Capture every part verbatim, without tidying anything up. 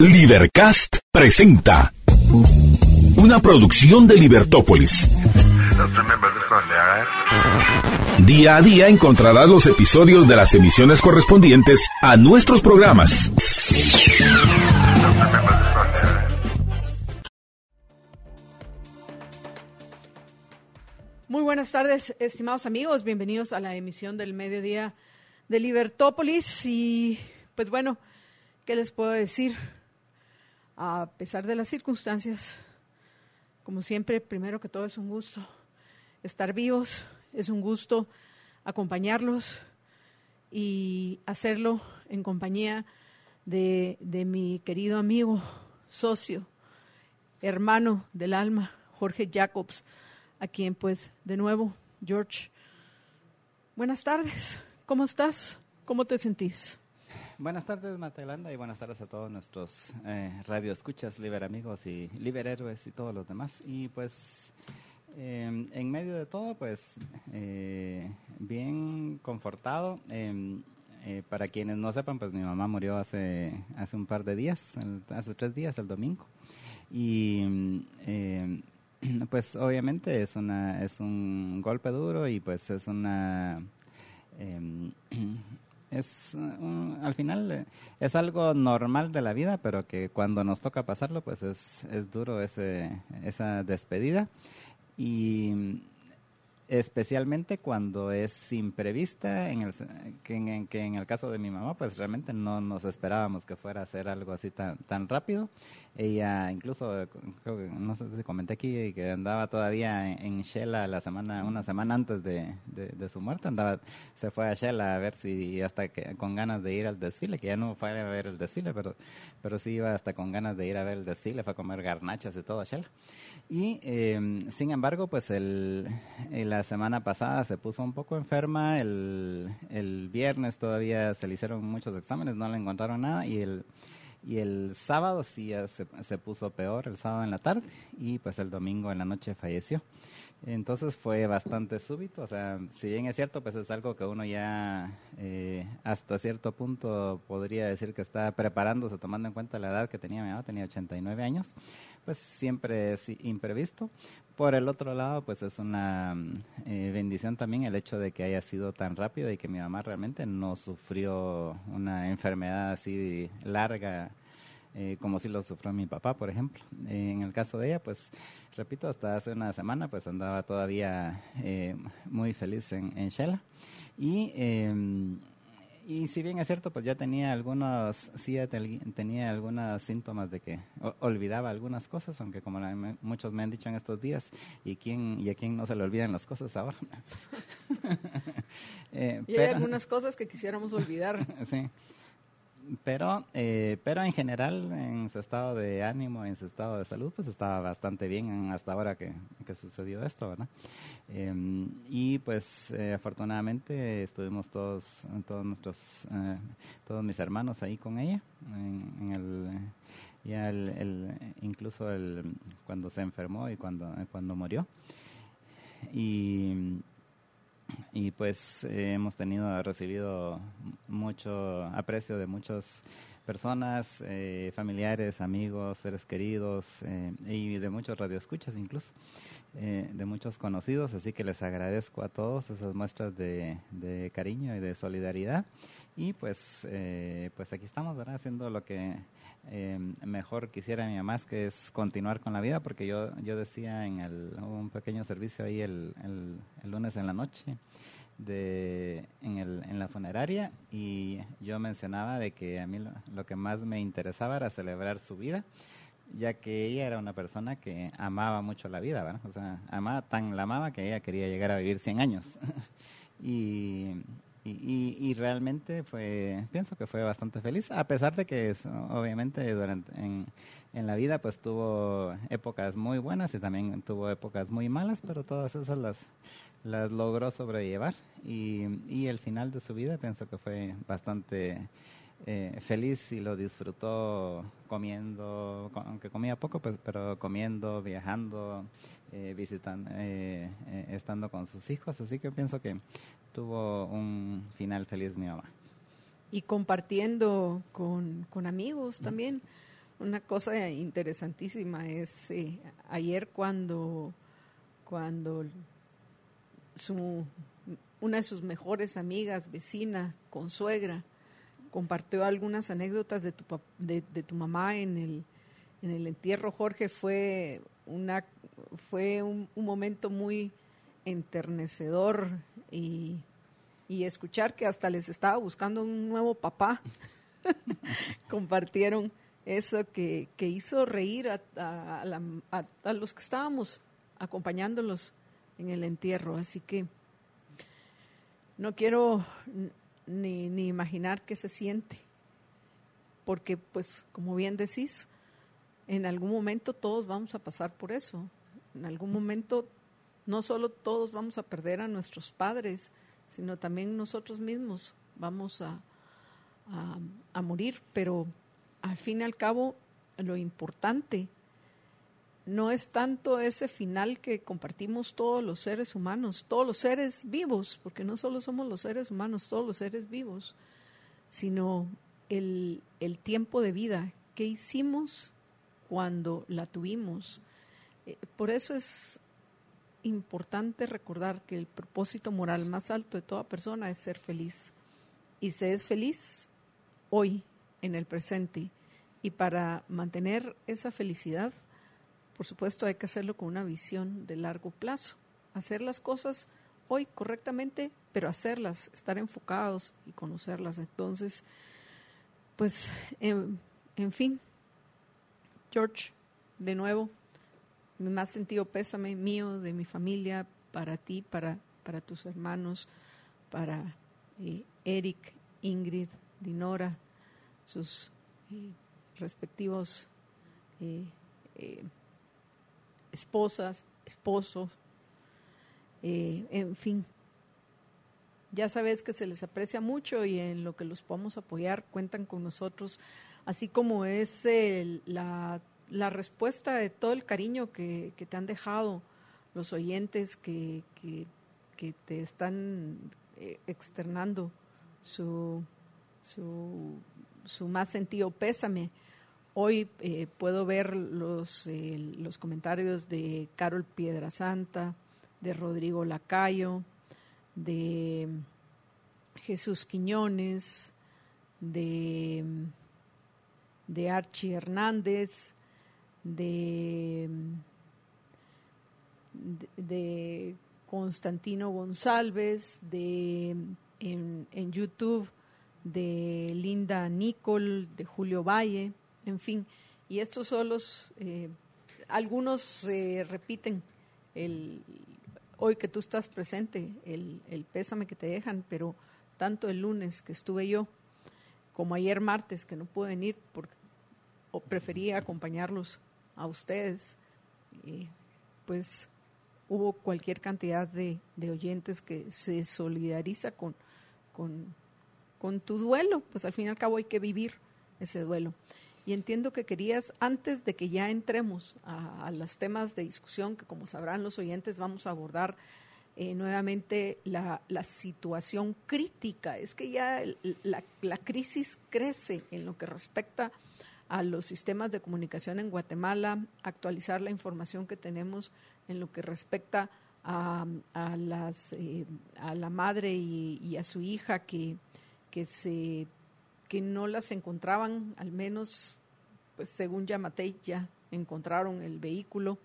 Libercast presenta una producción de Libertópolis. Día a día encontrarás los episodios de las emisiones correspondientes a nuestros programas. Muy buenas tardes, estimados amigos. Bienvenidos a la emisión del mediodía de Libertópolis. Y pues bueno, ¿qué les puedo decir? A pesar de las circunstancias, como siempre, primero que todo es un gusto estar vivos, es un gusto acompañarlos y hacerlo en compañía de, de mi querido amigo, socio, hermano del alma, Jorge Jacobs, a quien pues de nuevo, George, buenas tardes, ¿cómo estás? ¿Cómo te sentís? Buenas tardes, Marta Yolanda, y buenas tardes a todos nuestros eh, radioescuchas, Liber Amigos y Liber Héroes y todos los demás. Y pues, eh, en medio de todo, pues, eh, bien confortado. Eh, eh, para quienes no sepan, pues mi mamá murió hace, hace un par de días, el, hace tres días, el domingo. Y eh, pues obviamente es, una, es un golpe duro y pues es una... Eh, Es um, al final eh, es algo normal de la vida, pero que cuando nos toca pasarlo, pues es es duro ese esa despedida, y especialmente cuando es imprevista, en el que en, en, que en el caso de mi mamá, pues realmente no nos esperábamos que fuera a ser algo así tan tan rápido. Ella incluso, creo que, no sé si comenté aquí, que andaba todavía en, en Shela la semana, una semana antes de, de, de su muerte, andaba, se fue a Shela a ver si, hasta que con ganas de ir al desfile, que ya no fue a ver el desfile, pero, pero sí iba hasta con ganas de ir a ver el desfile, fue a comer garnachas y todo a Shela. Y eh, sin embargo, pues el, el, la semana pasada se puso un poco enferma, el, el viernes todavía se le hicieron muchos exámenes, no le encontraron nada, y el Y el sábado sí ya se, se puso peor, el sábado en la tarde, y pues el domingo en la noche falleció. Entonces fue bastante súbito, o sea, si bien es cierto, pues es algo que uno ya eh, hasta cierto punto podría decir que está preparándose, tomando en cuenta la edad que tenía mi mamá, tenía ochenta y nueve años, pues siempre es imprevisto. Por el otro lado, pues es una eh, bendición también el hecho de que haya sido tan rápido y que mi mamá realmente no sufrió una enfermedad así larga, eh, como sí lo sufrió mi papá, por ejemplo. Eh, en el caso de ella, pues, repito, hasta hace una semana, pues andaba todavía eh, muy feliz en, en Shela. Y... Eh, Y si bien es cierto, pues ya tenía algunos, sí ya te, tenía algunos síntomas de que o, olvidaba algunas cosas, aunque como la, me, muchos me han dicho en estos días, ¿y quién y a quién no se le olvidan las cosas ahora? eh, y hay pero, algunas cosas que quisiéramos olvidar. Sí. Pero, eh, pero en general, en su estado de ánimo, en su estado de salud, pues estaba bastante bien hasta ahora que, que sucedió esto, ¿verdad? Eh, y pues eh, afortunadamente estuvimos todos, todos nuestros, eh, todos mis hermanos ahí con ella, en, en el, ya el, el, incluso el, cuando se enfermó y cuando, cuando murió. Y... Y pues eh, hemos tenido, recibido mucho aprecio de muchas personas, eh, familiares, amigos, seres queridos, eh, y de muchos radioescuchas incluso, eh, de muchos conocidos, así que les agradezco a todos esas muestras de, de cariño y de solidaridad. Y pues eh, pues aquí estamos, ¿verdad? Haciendo lo que eh, mejor quisiera mi mamá, que es continuar con la vida, porque yo yo decía en el un pequeño servicio ahí el, el, el lunes en la noche de en el en la funeraria, y yo mencionaba de que a mí lo, lo que más me interesaba era celebrar su vida, ya que ella era una persona que amaba mucho la vida, ¿verdad? O sea, amaba, tan la amaba que ella quería llegar a vivir cien años. y Y, y, y realmente fue, pienso que fue bastante feliz, a pesar de que es, obviamente durante en, en la vida pues tuvo épocas muy buenas y también tuvo épocas muy malas, pero todas esas las, las logró sobrellevar, y, y el final de su vida pienso que fue bastante eh, feliz, y lo disfrutó comiendo, aunque comía poco, pues, pero comiendo, viajando, eh, visitando, eh, eh, estando con sus hijos, así que pienso que tuvo un final feliz mi mamá. Y compartiendo con, con amigos también. una cosa interesantísima es eh, ayer cuando, cuando su, una de sus mejores amigas, vecina, consuegra, compartió algunas anécdotas de tu, de, de tu mamá en el, en el entierro. Jorge, fue, una, fue un, un momento muy enternecedor y, y escuchar que hasta les estaba buscando un nuevo papá. Compartieron eso que, que hizo reír a, a, a, la, a, a los que estábamos acompañándolos en el entierro. Así que no quiero ni, ni imaginar qué se siente, porque pues como bien decís, en algún momento todos vamos a pasar por eso. En algún momento no solo todos vamos a perder a nuestros padres, sino también nosotros mismos vamos a A, a morir, pero al fin y al cabo lo importante no es tanto ese final que compartimos todos los seres humanos, todos los seres vivos, porque no solo somos los seres humanos, todos los seres vivos, sino el, el tiempo de vida que hicimos cuando la tuvimos. Eh, por eso es importante recordar que el propósito moral más alto de toda persona es ser feliz, y se es feliz hoy, en el presente. Y para mantener esa felicidad, por supuesto, hay que hacerlo con una visión de largo plazo. Hacer las cosas hoy correctamente, pero hacerlas, estar enfocados y conocerlas. Entonces, pues, en, en fin, George, de nuevo, mi más sentido pésame mío, de mi familia, para ti, para, para tus hermanos, para eh, Eric, Ingrid, Dinora, sus eh, respectivos eh, eh, esposas, esposos, eh, en fin. Ya sabes que se les aprecia mucho y en lo que los podamos apoyar cuentan con nosotros, así como es el, la, la respuesta de todo el cariño que, que te han dejado los oyentes que, que, que te están eh, externando su, su, su más sentido pésame. Hoy eh, puedo ver los, eh, los comentarios de Carol Piedrasanta, de Rodrigo Lacayo, de Jesús Quiñones, de, de Archie Hernández, de, de, de Constantino González, de en, en YouTube, de Linda Nicol, de Julio Valle, en fin. Y estos son los, eh, algunos eh, repiten el, hoy que tú estás presente, el, el pésame que te dejan, pero tanto el lunes que estuve yo, como ayer martes que no pude venir, porque o prefería acompañarlos a ustedes, eh, pues hubo cualquier cantidad de, de oyentes que se solidariza con, con, con tu duelo, pues al fin y al cabo hay que vivir ese duelo. Y entiendo que querías, antes de que ya entremos a, a los temas de discusión, que como sabrán los oyentes vamos a abordar eh, nuevamente la, la situación crítica, es que ya el, la, la crisis crece en lo que respecta a los sistemas de comunicación en Guatemala, actualizar la información que tenemos en lo que respecta a, a, las, eh, a la madre y, y a su hija que, que, se, que no las encontraban, al menos pues según Yamatei ya encontraron el vehículo.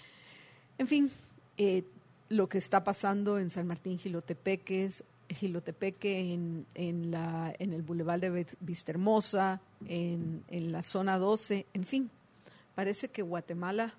En fin, eh, lo que está pasando en San Martín Jilotepeque, Jilotepeque en, en, la, en el Boulevard de Vistahermosa, en, en la zona doce, en fin, parece que Guatemala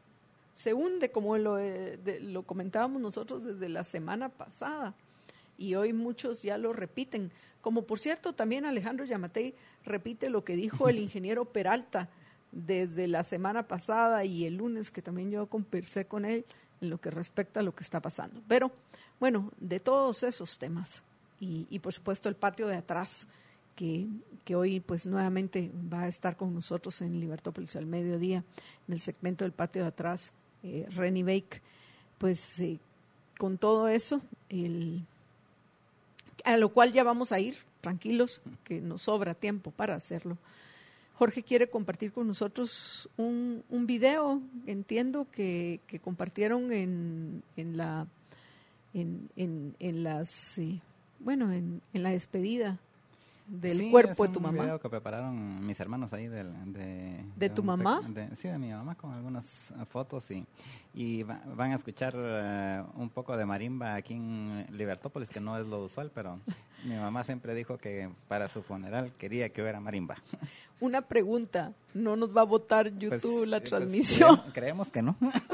se hunde, como lo, de, lo comentábamos nosotros desde la semana pasada, y hoy muchos ya lo repiten, como por cierto también Alejandro Yamatei repite lo que dijo el ingeniero Peralta desde la semana pasada y el lunes, que también yo conversé con él en lo que respecta a lo que está pasando. Pero bueno, de todos esos temas y, y por supuesto el patio de atrás, que, que hoy pues nuevamente va a estar con nosotros en Libertópolis al mediodía, en el segmento del patio de atrás, eh, Renny Bake, pues eh, con todo eso, el, a lo cual ya vamos a ir, tranquilos, que nos sobra tiempo para hacerlo. Jorge quiere compartir con nosotros un, un video, entiendo que, que compartieron en, en la en, en, en las eh, bueno en, en la despedida del sí, cuerpo es de tu un mamá. video que prepararon mis hermanos ahí del, de... ¿De tu mamá? De, sí, de mi mamá, con algunas uh, fotos y, y va, van a escuchar uh, un poco de marimba aquí en Libertópolis, que no es lo usual, pero mi mamá siempre dijo que para su funeral quería que hubiera marimba. Una pregunta, ¿no nos va a botar YouTube Pues, la pues, transmisión? creemos, creemos que no.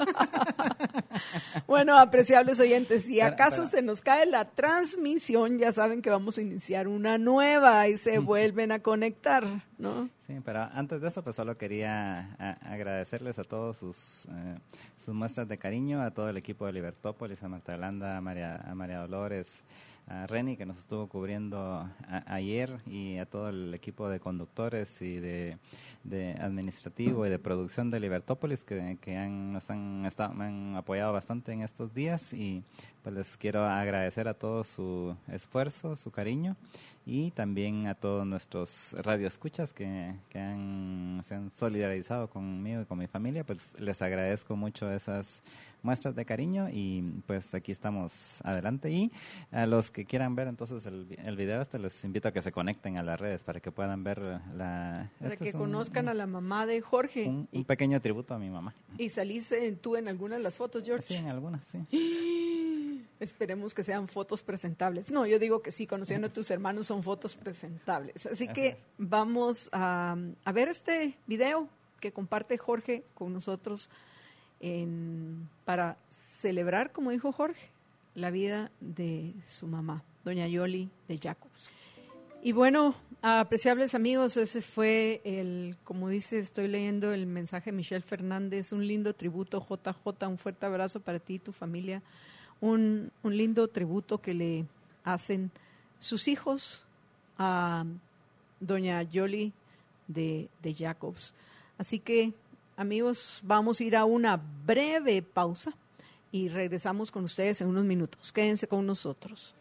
Bueno, apreciables oyentes, si Pero- acaso pero- se nos cae la transmisión, ya saben que vamos a iniciar una nueva y se vuelven a conectar, ¿no? Sí, pero antes de eso, pues solo quería a- agradecerles a todos sus eh, sus muestras de cariño, a todo el equipo de Libertópolis, a Marta Yolanda, a María, a María Dolores, a Reni, que nos estuvo cubriendo a- ayer, y a todo el equipo de conductores y de, de administrativo y de producción de Libertópolis, que, que han, nos han, estado, me han apoyado bastante en estos días, y pues les quiero agradecer a todos su esfuerzo, su cariño, y también a todos nuestros radioescuchas que, que han, se han solidarizado conmigo y con mi familia. Pues les agradezco mucho esas muestras de cariño, y pues aquí estamos adelante. Y a los que quieran ver entonces el, el video este, les invito a que se conecten a las redes para que puedan ver la... Para este que es un- conozcan a la mamá de Jorge. un, un y, pequeño tributo a mi mamá. y salís en- tú en alguna de las fotos, George. Sí, en algunas, sí. Esperemos que sean fotos presentables. No, yo digo que sí, conociendo a tus hermanos son fotos presentables. Así que Ajá. vamos a, a ver este video que comparte Jorge con nosotros en, para celebrar, como dijo Jorge, la vida de su mamá, doña Yoli de Jacobs. Y bueno, apreciables amigos, ese fue el, como dice, estoy leyendo el mensaje de Michelle Fernández, un lindo tributo, J J, un fuerte abrazo para ti y tu familia. Un, un lindo tributo que le hacen sus hijos a doña Yoli de, de Jacobs. Así que, amigos, vamos a ir a una breve pausa y regresamos con ustedes en unos minutos. Quédense con nosotros.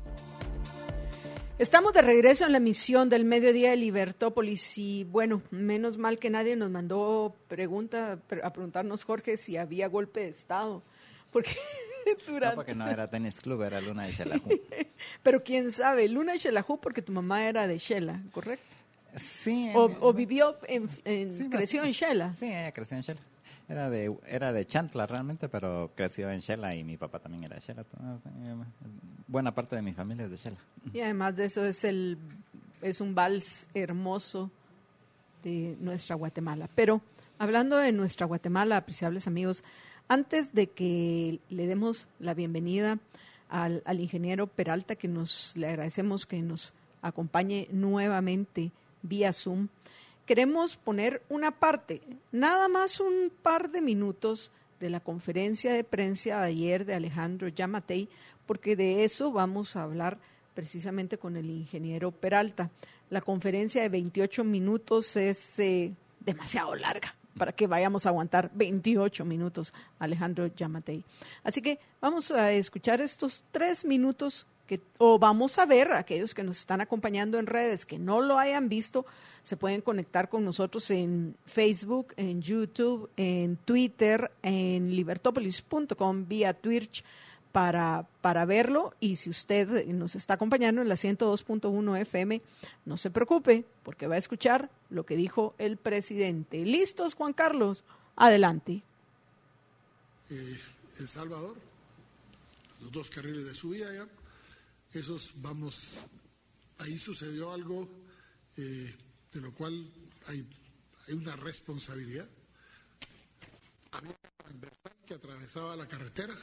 Estamos de regreso en la emisión del Mediodía de Libertópolis y, bueno, menos mal que nadie nos mandó pregunta a preguntarnos, Jorge, si había golpe de Estado, porque... Durante... No, porque no era tenis club, era Luna de Xelajú. Pero quién sabe, Luna de Xelajú porque tu mamá era de Xela, ¿correcto? Sí. O, en- o vivió, en, en Sí, creció en Xela. Sí, ella creció en Xela. Era de, era de Chantla realmente, pero creció en Xela, y mi papá también era de Xela. Todo- Buena parte de mi familia es de Xela. Y además de eso es el es un vals hermoso de nuestra Guatemala. Pero hablando de nuestra Guatemala, apreciables amigos, antes de que le demos la bienvenida al, al ingeniero Peralta, que nos le agradecemos que nos acompañe nuevamente vía Zoom, queremos poner una parte, nada más un par de minutos de la conferencia de prensa de ayer de Alejandro Yamatei, porque de eso vamos a hablar precisamente con el ingeniero Peralta. La conferencia de veintiocho minutos es eh, demasiado larga para que vayamos a aguantar veintiocho minutos Alejandro Yamatei. Así que vamos a escuchar estos tres minutos que, o vamos a ver, aquellos que nos están acompañando en redes que no lo hayan visto, se pueden conectar con nosotros en Facebook, en YouTube, en Twitter, en libertopolis punto com, vía Twitch, para, para verlo. Y si usted nos está acompañando en la ciento dos punto uno F M, no se preocupe, porque va a escuchar lo que dijo el presidente. ¿Listos, Juan Carlos? Adelante. Eh, El Salvador, los dos carriles de subida ya, esos vamos, ahí sucedió algo eh, de lo cual hay, hay una responsabilidad. Había un transversal que atravesaba la carretera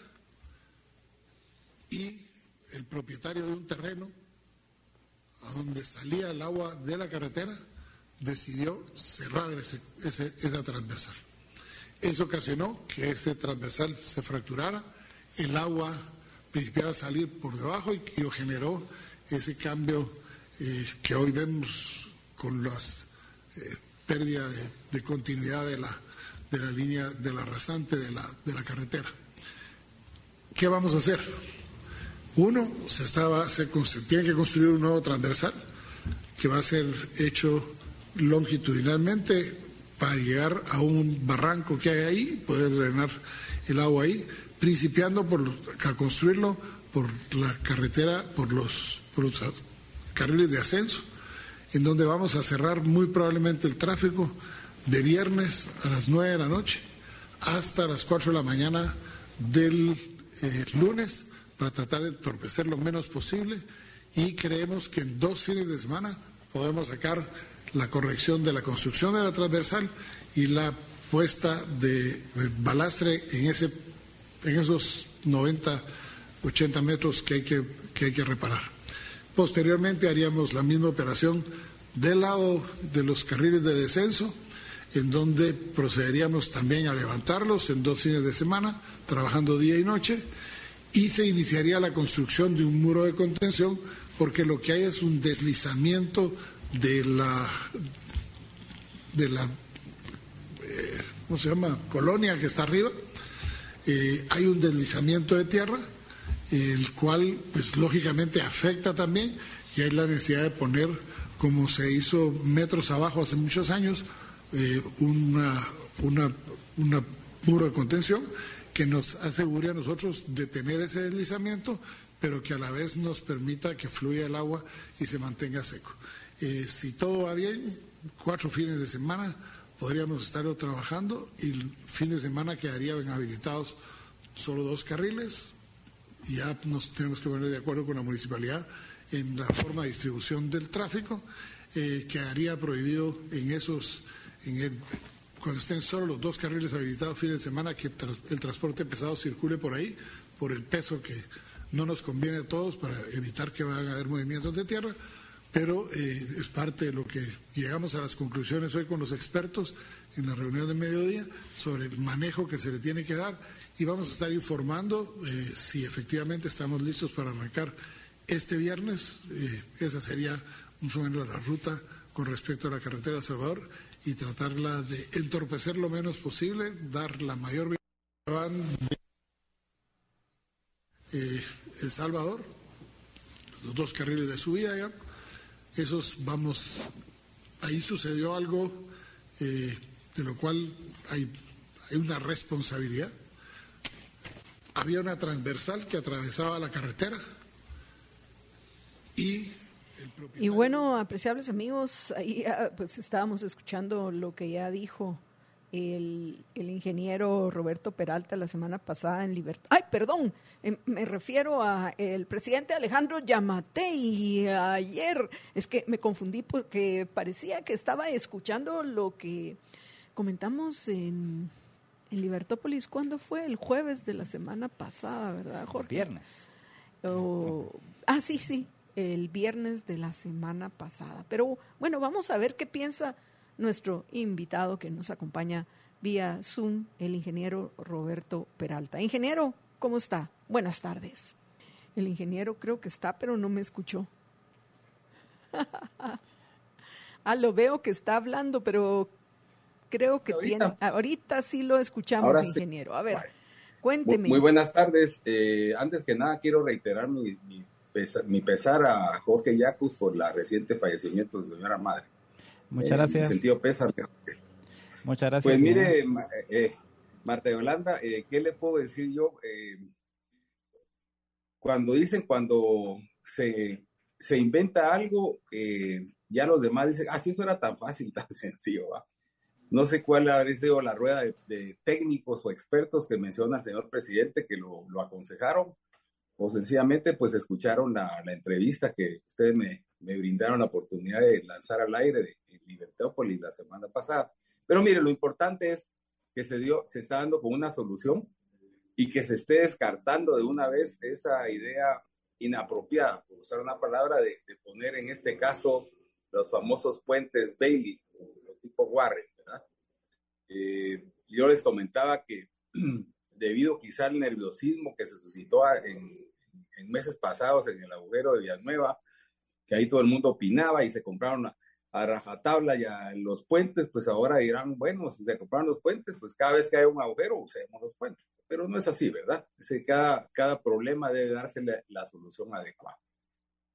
y el propietario de un terreno a donde salía el agua de la carretera decidió cerrar ese, ese, esa transversal. Eso ocasionó que ese transversal se fracturara, el agua principiara a salir por debajo y que generó ese cambio eh, que hoy vemos con las eh, pérdidas de, de continuidad de la, de la línea de la rasante de la, de la carretera. ¿Qué vamos a hacer? Uno, se estaba, se, se tiene que construir un nuevo transversal que va a ser hecho longitudinalmente para llegar a un barranco que hay ahí, poder drenar el agua ahí, principiando por a construirlo por la carretera, por los, por los carriles de ascenso, en donde vamos a cerrar muy probablemente el tráfico de viernes a las nueve de la noche hasta las cuatro de la mañana del eh, lunes, para tratar de entorpecer lo menos posible, y creemos que en dos fines de semana podemos sacar la corrección de la construcción de la transversal y la puesta de balastre en ese en esos noventa, ochenta metros que hay que, que hay que reparar. Posteriormente haríamos la misma operación del lado de los carriles de descenso, en donde procederíamos también a levantarlos en dos fines de semana, trabajando día y noche, y se iniciaría la construcción de un muro de contención, porque lo que hay es un deslizamiento de la de la eh, ¿cómo se llama? Colonia que está arriba. Eh, hay un deslizamiento de tierra, el cual pues lógicamente afecta también, y hay la necesidad de poner, como se hizo metros abajo hace muchos años, eh, una, una, una muro de contención que nos asegure a nosotros detener ese deslizamiento, pero que a la vez nos permita que fluya el agua y se mantenga seco. Eh, si todo va bien, cuatro fines de semana podríamos estar trabajando, y el fin de semana quedarían habilitados solo dos carriles, y ya nos tenemos que poner de acuerdo con la municipalidad en la forma de distribución del tráfico. Eh, quedaría prohibido en esos, en el, cuando estén solo los dos carriles habilitados fines de semana, que tras, el transporte pesado circule por ahí, por el peso que no nos conviene a todos, para evitar que vayan a haber movimientos de tierra. Pero eh, es parte de lo que llegamos a las conclusiones hoy con los expertos en la reunión de mediodía sobre el manejo que se le tiene que dar, y vamos a estar informando eh, si efectivamente estamos listos para arrancar este viernes. Eh, esa sería más o menos la ruta con respecto a la carretera de Salvador, y tratarla de entorpecer lo menos posible, dar la mayor visibilidad de eh, El Salvador, los dos carriles de subida ya. Esos vamos, ahí sucedió algo eh, de lo cual hay, hay una responsabilidad. Había una transversal que atravesaba la carretera y el propietario... Y bueno, apreciables amigos, ahí pues estábamos escuchando lo que ya dijo el, el ingeniero Roberto Peralta la semana pasada en Libertad. ¡Ay, perdón! Me refiero a el presidente Alejandro Yamatei ayer. Es que me confundí porque parecía que estaba escuchando lo que comentamos en, en Libertópolis. ¿Cuándo fue? El jueves de la semana pasada, ¿verdad, Jorge? Viernes. Oh, ah, sí, sí, el viernes de la semana pasada. Pero bueno, vamos a ver qué piensa nuestro invitado que nos acompaña vía Zoom, el ingeniero Roberto Peralta. Ingeniero, ¿cómo está? Buenas tardes. El ingeniero creo que está, pero no me escuchó. Ah, lo veo que está hablando, pero creo que ahorita. tiene... Ahorita sí lo escuchamos, ahora ingeniero. Sí. A ver, vale. Cuénteme. Muy, muy buenas tardes. Eh, antes que nada, quiero reiterar mi, mi, pesar, mi pesar a Jorge Yacus por la reciente fallecimiento de su señora madre. Muchas eh, gracias. Mi sentido pésame. Muchas gracias. Pues mire, eh, Marta Yolanda, eh, ¿qué le puedo decir yo? Eh, cuando dicen, cuando se, se inventa algo, eh, ya los demás dicen, ah, sí, eso era tan fácil, tan sencillo, ¿va? No sé cuál habrá sido la rueda de, de técnicos o expertos que menciona el señor presidente que lo, lo aconsejaron, o sencillamente pues escucharon la, la entrevista que ustedes me, me brindaron la oportunidad de lanzar al aire de, de Libertópolis la semana pasada. Pero mire, lo importante es que se dio, se está dando con una solución y que se esté descartando de una vez esa idea inapropiada, por usar una palabra, de, de poner en este caso los famosos puentes Bailey, o tipo Warren, ¿verdad? Eh, yo les comentaba que debido quizá al nerviosismo que se suscitó en, en meses pasados en el agujero de Villanueva, que ahí todo el mundo opinaba y se compraron a, a rajatabla ya los puentes, pues ahora dirán, bueno, si se compraron los puentes, pues cada vez que hay un agujero usemos los puentes. Pero no es así, ¿verdad? Es que cada, cada problema debe darse la, la solución adecuada.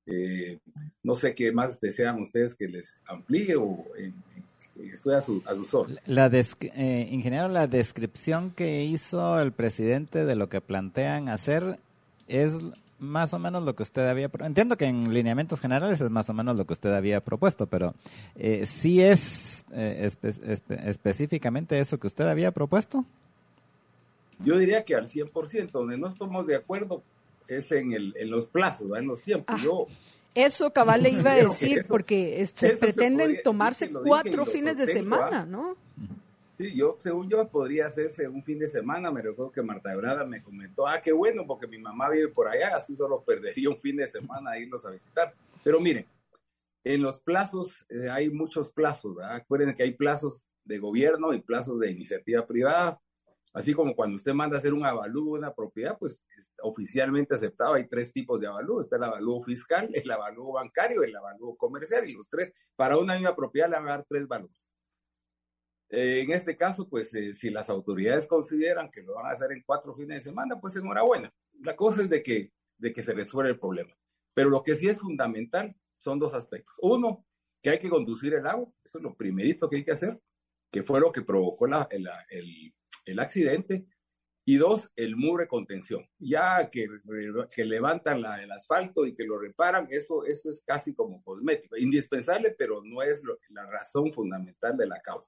Eh, no sé qué más desean ustedes que les amplíe o eh, estoy a su, a sus órdenes. La desc- eh, ingeniero, la descripción que hizo el presidente de lo que plantean hacer es más o menos lo que usted había... pro- Entiendo que en lineamientos generales es más o menos lo que usted había propuesto, pero eh, ¿sí es eh, espe- espe- específicamente eso que usted había propuesto? Yo diría que al cien por ciento, donde no estamos de acuerdo es en, el, en los plazos, ¿verdad? En los tiempos. Ah, Yo eso cabal le iba a creo que decir, eso- porque es- se eso se pretenden podría- tomarse sí, lo dije y cuatro lo fines de sostengo, semana, ¿ah? ¿no? Sí, yo, según yo, podría hacerse un fin de semana. Me recuerdo que Marta Ebrada me comentó, ah, qué bueno, porque mi mamá vive por allá, así solo perdería un fin de semana a irlos a visitar. Pero miren, en los plazos, eh, hay muchos plazos, ¿verdad? Acuérdense que hay plazos de gobierno y plazos de iniciativa privada. Así como cuando usted manda a hacer un avalúo de una propiedad, pues es oficialmente aceptado. Hay tres tipos de avalúo. Está el avalúo fiscal, el avalúo bancario y el avalúo comercial. Y los tres, para una misma propiedad le van a dar tres valores. Eh, en este caso, pues eh, si las autoridades consideran que lo van a hacer en cuatro fines de semana, pues enhorabuena. La cosa es de que, de que se resuelva el problema. Pero lo que sí es fundamental son dos aspectos. Uno, que hay que conducir el agua. Eso es lo primerito que hay que hacer, que fue lo que provocó la, el, el, el accidente. Y dos, el muro de contención. Ya que, que levantan la, el asfalto y que lo reparan, eso, eso es casi como cosmético. Indispensable, pero no es lo, la razón fundamental de la causa.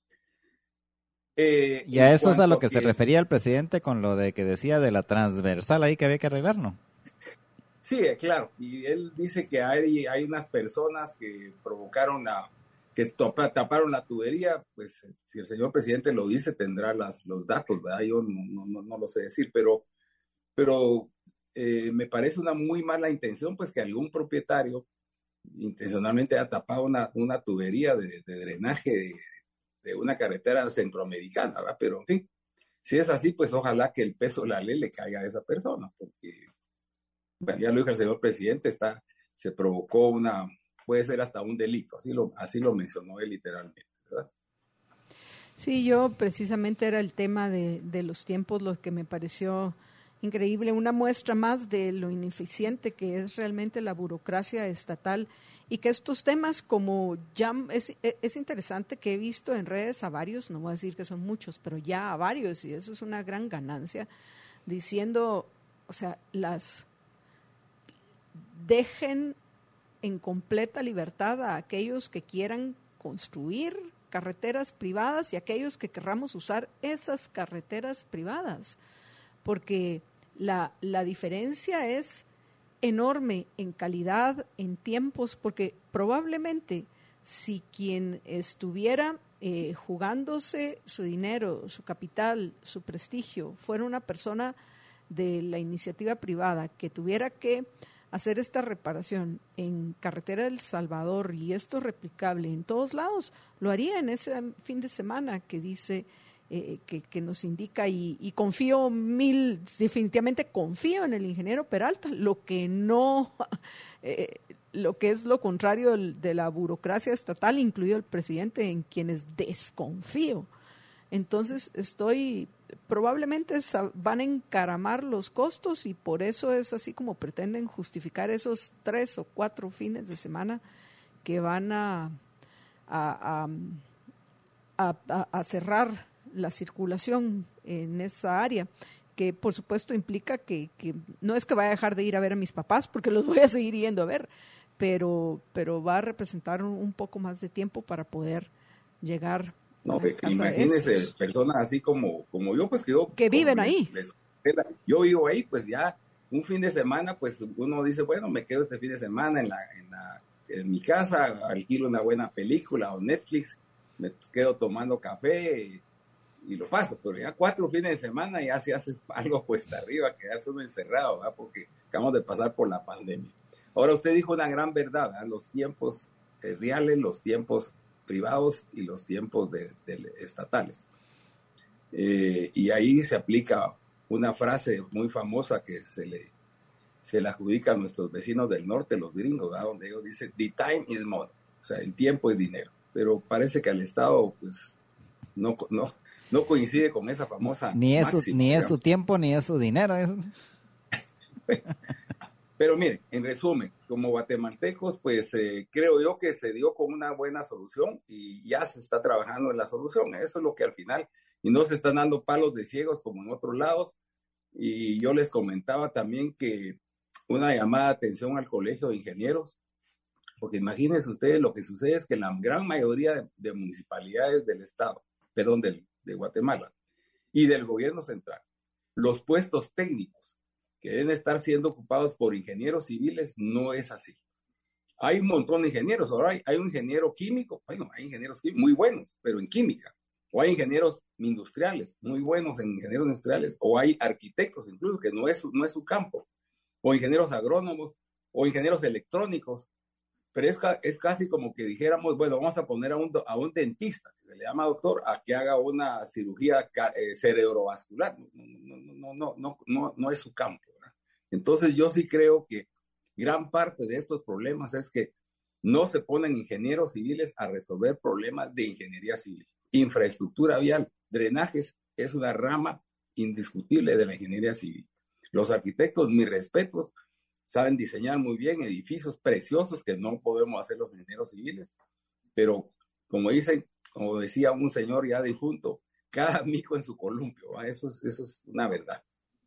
Eh, Y a eso es a cuanto lo que, que se refería el presidente con lo de que decía de la transversal ahí que había que arreglar, ¿no? Sí, claro. Y él dice que hay, hay unas personas que provocaron la, que topa, taparon la tubería. Pues si el señor presidente lo dice, tendrá las, los datos, ¿verdad? Yo no, no, no lo sé decir, pero, pero eh, me parece una muy mala intención, pues que algún propietario intencionalmente ha tapado una, una tubería de, de drenaje de, de una carretera centroamericana, ¿verdad? Pero en fin, si es así, pues ojalá que el peso de la ley le caiga a esa persona, porque, bueno, ya lo dijo el señor presidente, está, se provocó una, puede ser hasta un delito, así lo, así lo mencionó él literalmente, ¿verdad? Sí, yo precisamente era el tema de, de los tiempos lo que me pareció increíble, una muestra más de lo ineficiente que es realmente la burocracia estatal y que estos temas como ya es, es interesante que he visto en redes a varios, no voy a decir que son muchos, pero ya a varios, y eso es una gran ganancia, diciendo, o sea, las dejen en completa libertad a aquellos que quieran construir carreteras privadas y aquellos que querramos usar esas carreteras privadas, porque la, la diferencia es enorme en calidad, en tiempos, porque probablemente si quien estuviera eh, jugándose su dinero, su capital, su prestigio, fuera una persona de la iniciativa privada que tuviera que hacer esta reparación en Carretera del Salvador y esto replicable en todos lados, lo haría en ese fin de semana que dice, eh, que, que nos indica y, y confío mil, definitivamente confío en el ingeniero Peralta, lo que no, eh, lo que es lo contrario del, de la burocracia estatal, incluido el presidente, en quienes desconfío. Entonces estoy, probablemente van a encaramar los costos y por eso es así como pretenden justificar esos tres o cuatro fines de semana que van a, a, a, a, a cerrar la circulación en esa área, que por supuesto implica que, que no es que vaya a dejar de ir a ver a mis papás, porque los voy a seguir yendo a ver, pero, pero va a representar un, un poco más de tiempo para poder llegar. No, imagínense personas así como, como yo, pues que yo... Que viven ahí. Les, les, yo vivo ahí, pues ya un fin de semana, pues uno dice, bueno, me quedo este fin de semana en, la, en, la, en mi casa, alquilo una buena película o Netflix, me quedo tomando café y, y lo paso, pero ya cuatro fines de semana ya se hace algo cuesta arriba, quedarse uno encerrado, ¿verdad? Porque acabamos de pasar por la pandemia. Ahora usted dijo una gran verdad, ¿verdad? Los tiempos eh, reales, los tiempos privados y los tiempos de, de estatales. Eh, y ahí se aplica una frase muy famosa que se le, se le adjudica a nuestros vecinos del norte, los gringos, ¿verdad? Donde ellos dicen, the time is money, o sea, el tiempo es dinero. Pero parece que al Estado, pues, no, no, no coincide con esa famosa Ni es, máxima, su, ni es su tiempo, ni es su dinero. Es... Pero Pero miren, en resumen, como guatemaltecos, pues eh, creo yo que se dio con una buena solución y ya se está trabajando en la solución. Eso es lo que al final, y no se están dando palos de ciegos como en otros lados. Y yo les comentaba también que una llamada de atención al Colegio de Ingenieros, porque imagínense ustedes, lo que sucede es que la gran mayoría de, de municipalidades del estado, perdón, del, de Guatemala y del gobierno central, los puestos técnicos que deben estar siendo ocupados por ingenieros civiles, no es así. Hay un montón de ingenieros, ahora hay, hay un ingeniero químico, bueno, hay ingenieros químicos muy buenos, pero en química, o hay ingenieros industriales, muy buenos en ingenieros industriales, o hay arquitectos incluso, que no es, no es su campo, o ingenieros agrónomos, o ingenieros electrónicos, pero es, es casi como que dijéramos, bueno, vamos a poner a un, a un dentista, que se le llama doctor, a que haga una cirugía eh, cerebrovascular. No, no, no, no, no, no, no es su campo, ¿verdad? Entonces yo sí creo que gran parte de estos problemas es que no se ponen ingenieros civiles a resolver problemas de ingeniería civil. Infraestructura vial, drenajes, es una rama indiscutible de la ingeniería civil. Los arquitectos, mis respetos, saben diseñar muy bien edificios preciosos que no podemos hacer los ingenieros civiles, pero como dicen, como decía un señor ya difunto, cada mico en su columpio, ¿va? Eso es, eso es una verdad.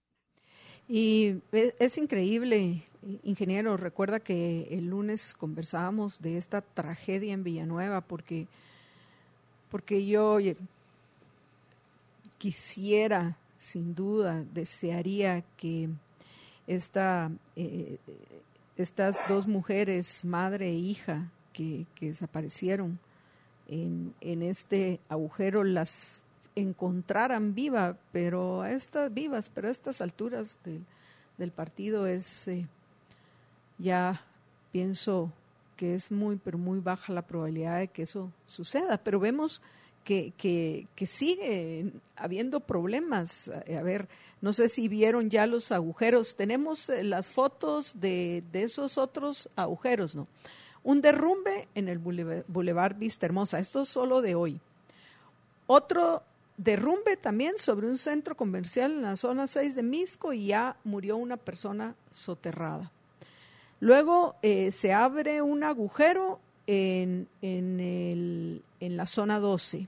Y es, es increíble, ingeniero, recuerda que el lunes conversábamos de esta tragedia en Villanueva, porque, porque yo oye, quisiera, sin duda, desearía que Esta, eh, estas dos mujeres, madre e hija, que, que desaparecieron en, en este agujero, las encontraran viva, pero a estas vivas, pero a estas alturas del, del partido es eh, ya pienso que es muy, pero muy baja la probabilidad de que eso suceda. Pero vemos Que, que, que sigue habiendo problemas. A ver, no sé si vieron ya los agujeros. Tenemos las fotos de, de esos otros agujeros, ¿no? Un derrumbe en el Boulevard Vista Hermosa. Esto es solo de hoy. Otro derrumbe también sobre un centro comercial en la zona seis de Misco y ya murió una persona soterrada. Luego eh, se abre un agujero en, en, el, en la zona doce.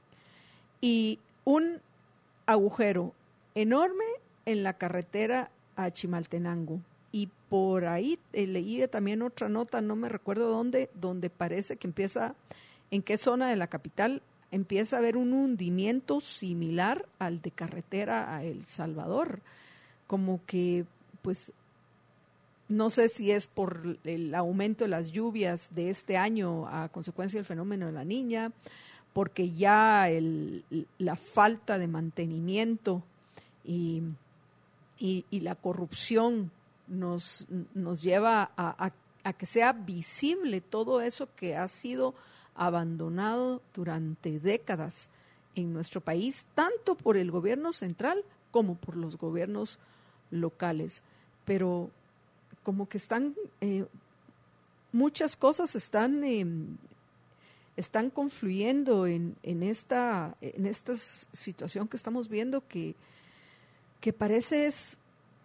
Y un agujero enorme en la carretera a Chimaltenango. Y por ahí eh, leí también otra nota, no me recuerdo dónde, donde parece que empieza, en qué zona de la capital, empieza a haber un hundimiento similar al de carretera a El Salvador. Como que, pues, no sé si es por el aumento de las lluvias de este año a consecuencia del fenómeno de la Niña, porque ya el, la falta de mantenimiento y, y, y la corrupción nos, nos lleva a, a, a que sea visible todo eso que ha sido abandonado durante décadas en nuestro país, tanto por el gobierno central como por los gobiernos locales. Pero como que están, eh, muchas cosas están... Eh, están confluyendo en, en, esta, en esta situación que estamos viendo que, que parece es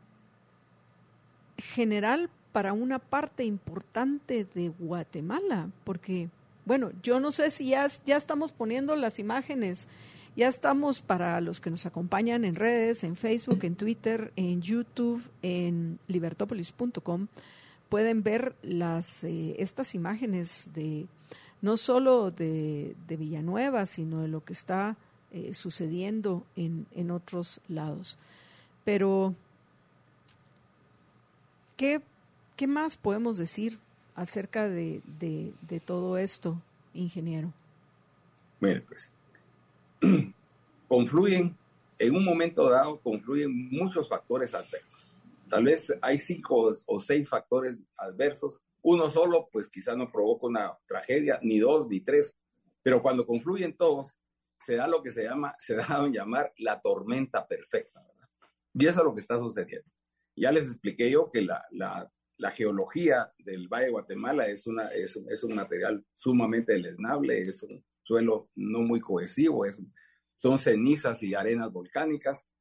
general para una parte importante de Guatemala, porque, bueno, yo no sé si ya, ya estamos poniendo las imágenes, ya estamos para los que nos acompañan en redes, en Facebook, en Twitter, en YouTube, en libertopolis punto com, pueden ver las eh, estas imágenes de no solo de, de Villanueva, sino de lo que está eh, sucediendo en, en otros lados. Pero, ¿qué, qué más podemos decir acerca de, de, de todo esto, ingeniero? Bueno, pues, confluyen, en un momento dado, confluyen muchos factores adversos. Tal vez hay cinco o seis factores adversos. Uno solo, pues quizá no provoca una tragedia, ni dos, ni tres, pero cuando confluyen todos, se da lo que se llama, se da a llamar la tormenta perfecta, ¿verdad? Y eso es lo que está sucediendo. Ya les expliqué yo que la, la, la geología del Valle de Guatemala es, una, es, es un material sumamente deleznable, es un suelo no muy cohesivo, es, son cenizas y arenas volcánicas,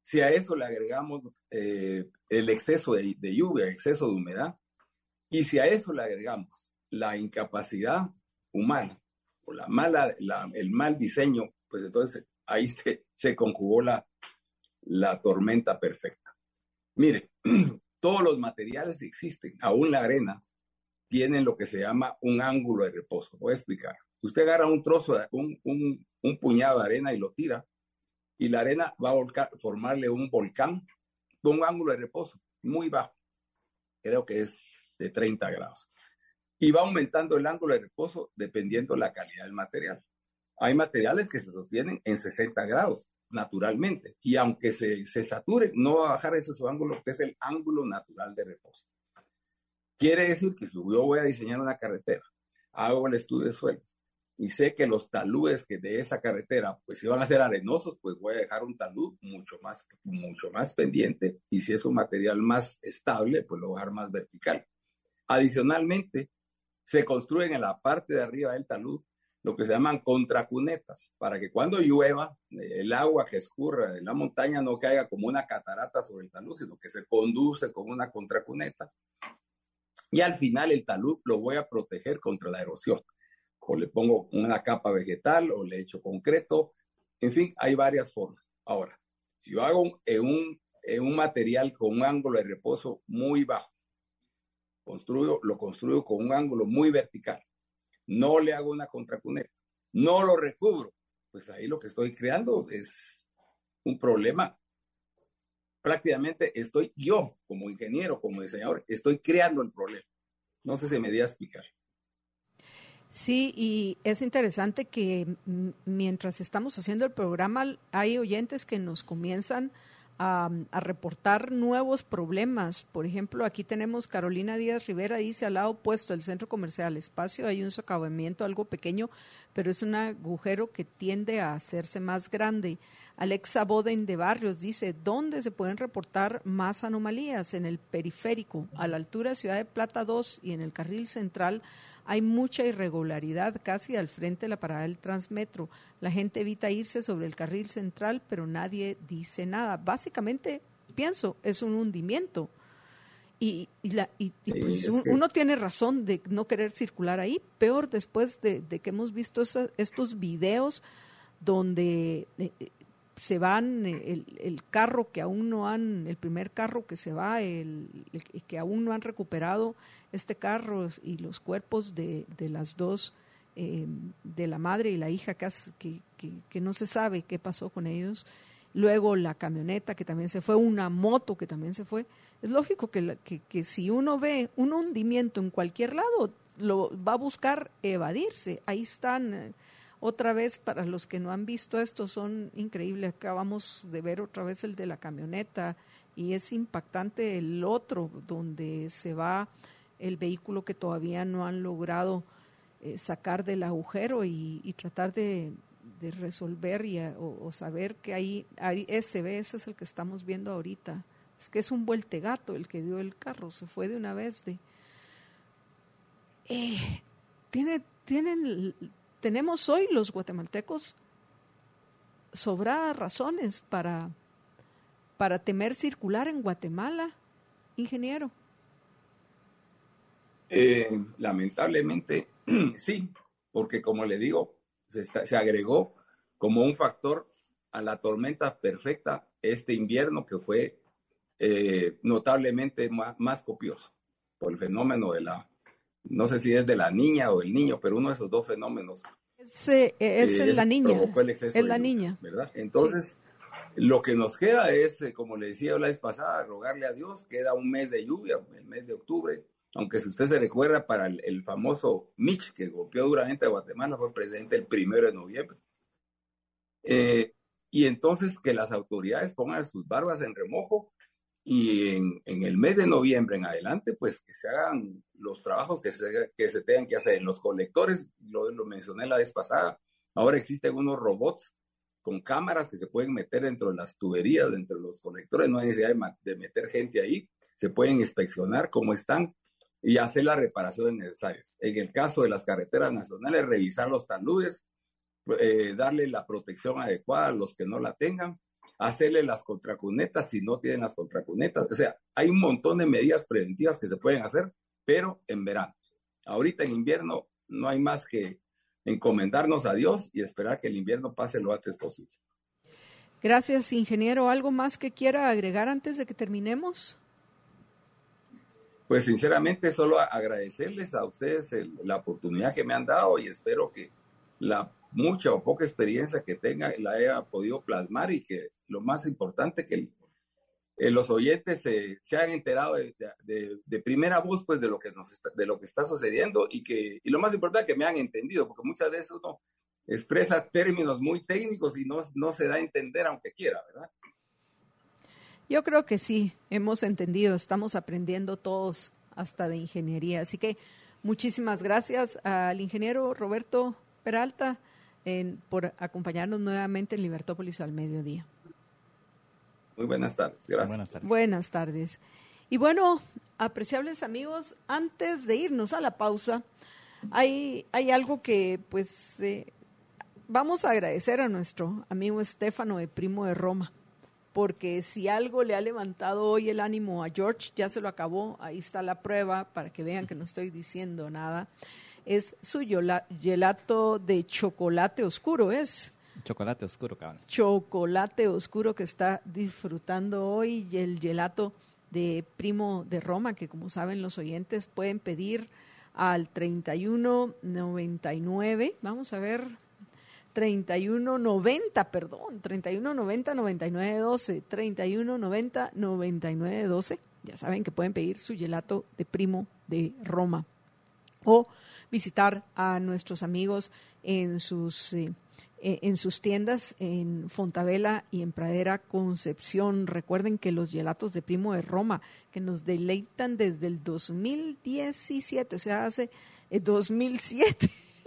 Si a eso le agregamos eh, el exceso de, de lluvia, el exceso de humedad, y si a eso le agregamos la incapacidad humana o la mala, la, el mal diseño, pues entonces ahí se, se conjugó la, la tormenta perfecta. Mire, todos los materiales existen, aún la arena, tienen lo que se llama un ángulo de reposo. Voy a explicar. Usted agarra un trozo, de, un, un, un puñado de arena y lo tira, y la arena va a volcar, formarle un volcán con un ángulo de reposo muy bajo. Creo que es de treinta grados. Y va aumentando el ángulo de reposo dependiendo de la calidad del material. Hay materiales que se sostienen en sesenta grados naturalmente, y aunque se, se sature, no va a bajar ese su ángulo, que es el ángulo natural de reposo. Quiere decir que si yo voy a diseñar una carretera, hago el estudio de suelos, y sé que los taludes que de esa carretera, pues si van a ser arenosos, pues voy a dejar un talud mucho más, mucho más pendiente, y si es un material más estable, pues lo voy a dejar más vertical. Adicionalmente, se construyen en la parte de arriba del talud lo que se llaman contracunetas, para que cuando llueva, el agua que escurra en la montaña no caiga como una catarata sobre el talud, sino que se conduce como una contracuneta. Y al final el talud lo voy a proteger contra la erosión. O le pongo una capa vegetal, o le echo concreto. En fin, hay varias formas. Ahora, si yo hago un, un, un material con un ángulo de reposo muy bajo, construyo, lo construyo con un ángulo muy vertical, no le hago una contracuneta, no lo recubro, pues ahí lo que estoy creando es un problema. Prácticamente estoy yo, como ingeniero, como diseñador, estoy creando el problema. No sé si me di a explicar. Sí, y es interesante que m- mientras estamos haciendo el programa, hay oyentes que nos comienzan a, a reportar nuevos problemas. Por ejemplo, aquí tenemos Carolina Díaz Rivera, dice: al lado opuesto del centro comercial Espacio hay un socavamiento algo pequeño, pero es un agujero que tiende a hacerse más grande. Alexa Boden de Barrios dice: ¿dónde se pueden reportar más anomalías? En el periférico, a la altura de Ciudad de Plata dos y en el carril central hay mucha irregularidad casi al frente de la parada del Transmetro. La gente evita irse sobre el carril central, pero nadie dice nada. Básicamente, pienso, es un hundimiento. Y, y, la, y, y pues sí, un, uno tiene razón de no querer circular ahí, peor después de, de que hemos visto esa, estos videos donde eh, se van el, el carro que aún no han, el primer carro que se va, el, el que aún no han recuperado este carro, y los cuerpos de, de las dos, eh, de la madre y la hija, que, que, que, que no se sabe qué pasó con ellos. Luego la camioneta que también se fue, una moto que también se fue. Es lógico que, la, que, que si uno ve un hundimiento en cualquier lado, lo va a buscar evadirse. Ahí están, eh, otra vez, para los que no han visto esto, son increíbles. Acabamos de ver otra vez el de la camioneta, y es impactante el otro, donde se va el vehículo que todavía no han logrado eh, sacar del agujero y, y tratar de... de resolver y a, o, o saber que ahí, ahí ese ve, ese es el que estamos viendo ahorita. Es que es un vueltegato el que dio el carro, se fue de una vez de... Eh, tiene, tienen, tenemos hoy los guatemaltecos sobradas razones para, para temer circular en Guatemala, ingeniero. Eh, lamentablemente, sí, porque como le digo, Se, está, se agregó como un factor a la tormenta perfecta este invierno, que fue eh, notablemente más, más copioso por el fenómeno de la, no sé si es de la niña o el niño, pero uno de esos dos fenómenos es, eh, es eh, la niña, provocó el exceso es la de lluvia, niña, ¿verdad? Entonces, sí. Lo que nos queda es, como le decía la vez pasada, rogarle a Dios. Queda un mes de lluvia, el mes de octubre. Aunque si usted se recuerda, para el, el famoso Mitch, que golpeó duramente a Guatemala, fue presidente el primero de noviembre. Eh, y entonces que las autoridades pongan sus barbas en remojo, y en, en el mes de noviembre en adelante, pues que se hagan los trabajos que se, que se tengan que hacer. Los colectores, lo, lo mencioné la vez pasada, ahora existen unos robots con cámaras que se pueden meter dentro de las tuberías, dentro de los colectores, no hay necesidad de, de meter gente ahí, se pueden inspeccionar cómo están y hacer las reparaciones necesarias. En el caso de las carreteras nacionales, revisar los taludes, eh, darle la protección adecuada a los que no la tengan, hacerle las contracunetas si no tienen las contracunetas. O sea, hay un montón de medidas preventivas que se pueden hacer, pero en verano. Ahorita en invierno no hay más que encomendarnos a Dios y esperar que el invierno pase lo antes posible. Gracias, ingeniero. ¿Algo más que quiera agregar antes de que terminemos? Pues sinceramente solo agradecerles a ustedes el, la oportunidad que me han dado y espero que la mucha o poca experiencia que tenga la haya podido plasmar y que lo más importante que el, eh, los oyentes se, se han enterado de, de, de primera voz pues de lo que nos está, de lo que está sucediendo y que y lo más importante que me han entendido, porque muchas veces uno expresa términos muy técnicos y no, no se da a entender aunque quiera, ¿verdad? Yo creo que sí, hemos entendido, estamos aprendiendo todos hasta de ingeniería. Así que muchísimas gracias al ingeniero Roberto Peralta en, por acompañarnos nuevamente en Libertópolis al mediodía. Muy buenas tardes, gracias. Buenas tardes. Buenas tardes. Y bueno, apreciables amigos, antes de irnos a la pausa, hay, hay algo que pues eh, vamos a agradecer a nuestro amigo Estefano de Primo de Roma. Porque si algo le ha levantado hoy el ánimo a George, ya se lo acabó, ahí está la prueba para que vean que no estoy diciendo nada, es su gelato de chocolate oscuro, ¿es? Chocolate oscuro, cabrón. Chocolate oscuro que está disfrutando hoy, y el gelato de Primo de Roma, que como saben los oyentes pueden pedir al treinta y uno noventa y nueve, vamos a ver... treinta y uno noventa, perdón, treinta y uno noventa noventa y nueve doce, treinta y uno noventa noventa y nueve doce. Ya saben que pueden pedir su gelato de Primo de Roma o visitar a nuestros amigos en sus eh, en sus tiendas en Fontavela y en Pradera Concepción. Recuerden que los gelatos de Primo de Roma que nos deleitan desde el dos mil diecisiete, o sea, hace el dos mil siete.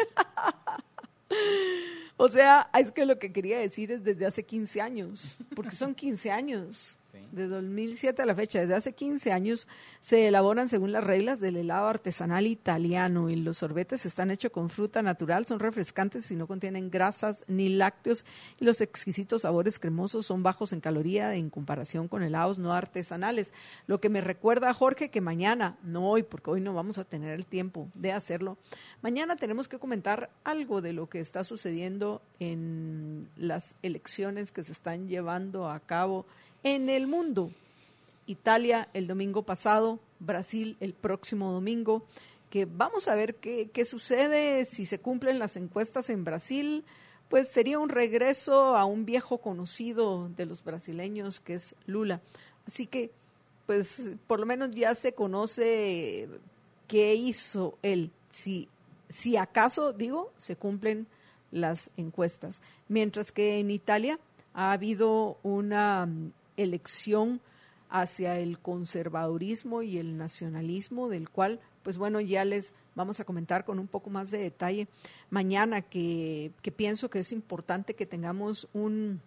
O sea, es que lo que quería decir es desde hace quince años, porque son quince años, sí. De dos mil siete a la fecha, desde hace quince años se elaboran según las reglas del helado artesanal italiano y los sorbetes están hechos con fruta natural, son refrescantes y no contienen grasas ni lácteos y los exquisitos sabores cremosos son bajos en caloría en comparación con helados no artesanales, lo que me recuerda a Jorge que mañana, no hoy, porque hoy no vamos a tener el tiempo de hacerlo, mañana tenemos que comentar algo de lo que está sucediendo en las elecciones que se están llevando a cabo en el mundo. Italia el domingo pasado, Brasil el próximo domingo, que vamos a ver qué, qué sucede si se cumplen las encuestas en Brasil, pues sería un regreso a un viejo conocido de los brasileños que es Lula. Así que, pues por lo menos ya se conoce qué hizo él, si, si acaso, digo, se cumplen las encuestas. Mientras que en Italia ha habido una elección hacia el conservadurismo y el nacionalismo, del cual, pues bueno, ya les vamos a comentar con un poco más de detalle mañana, que, que pienso que es importante que tengamos un,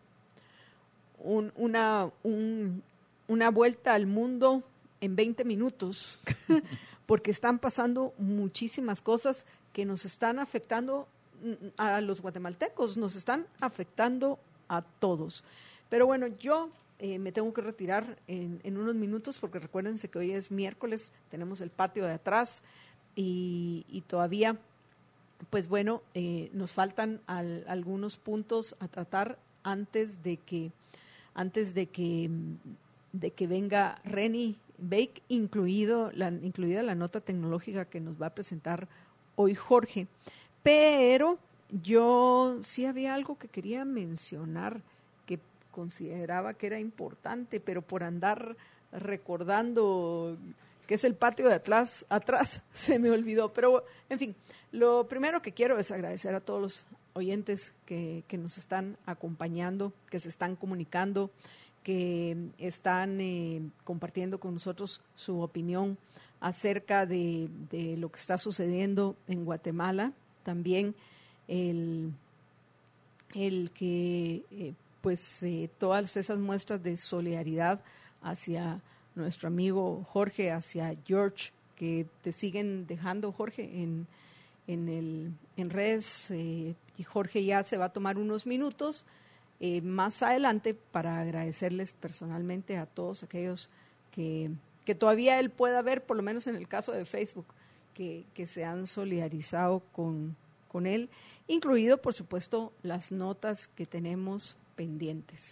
un, una, un, una vuelta al mundo en veinte minutos, porque están pasando muchísimas cosas que nos están afectando a los guatemaltecos, nos están afectando a todos. Pero bueno, yo eh, me tengo que retirar en, en unos minutos porque recuérdense que hoy es miércoles, tenemos el patio de atrás y, y todavía, pues bueno, eh, nos faltan al, algunos puntos a tratar antes de que, antes de que, de que venga Renny Bake, incluido la, incluida la nota tecnológica que nos va a presentar hoy Jorge. Pero yo sí había algo que quería mencionar que consideraba que era importante, pero por andar recordando que es el patio de atrás, atrás se me olvidó. Pero, en fin, lo primero que quiero es agradecer a todos los oyentes que, que nos están acompañando, que se están comunicando, que están eh, compartiendo con nosotros su opinión acerca de, de lo que está sucediendo en Guatemala. También el, el que eh, pues eh, todas esas muestras de solidaridad hacia nuestro amigo Jorge, hacia George, que te siguen dejando, Jorge, en, en, el, en redes, eh, y Jorge ya se va a tomar unos minutos eh, más adelante para agradecerles personalmente a todos aquellos que, que todavía él pueda ver, por lo menos en el caso de Facebook, que, que se han solidarizado con, con él, incluido, por supuesto, las notas que tenemos pendientes.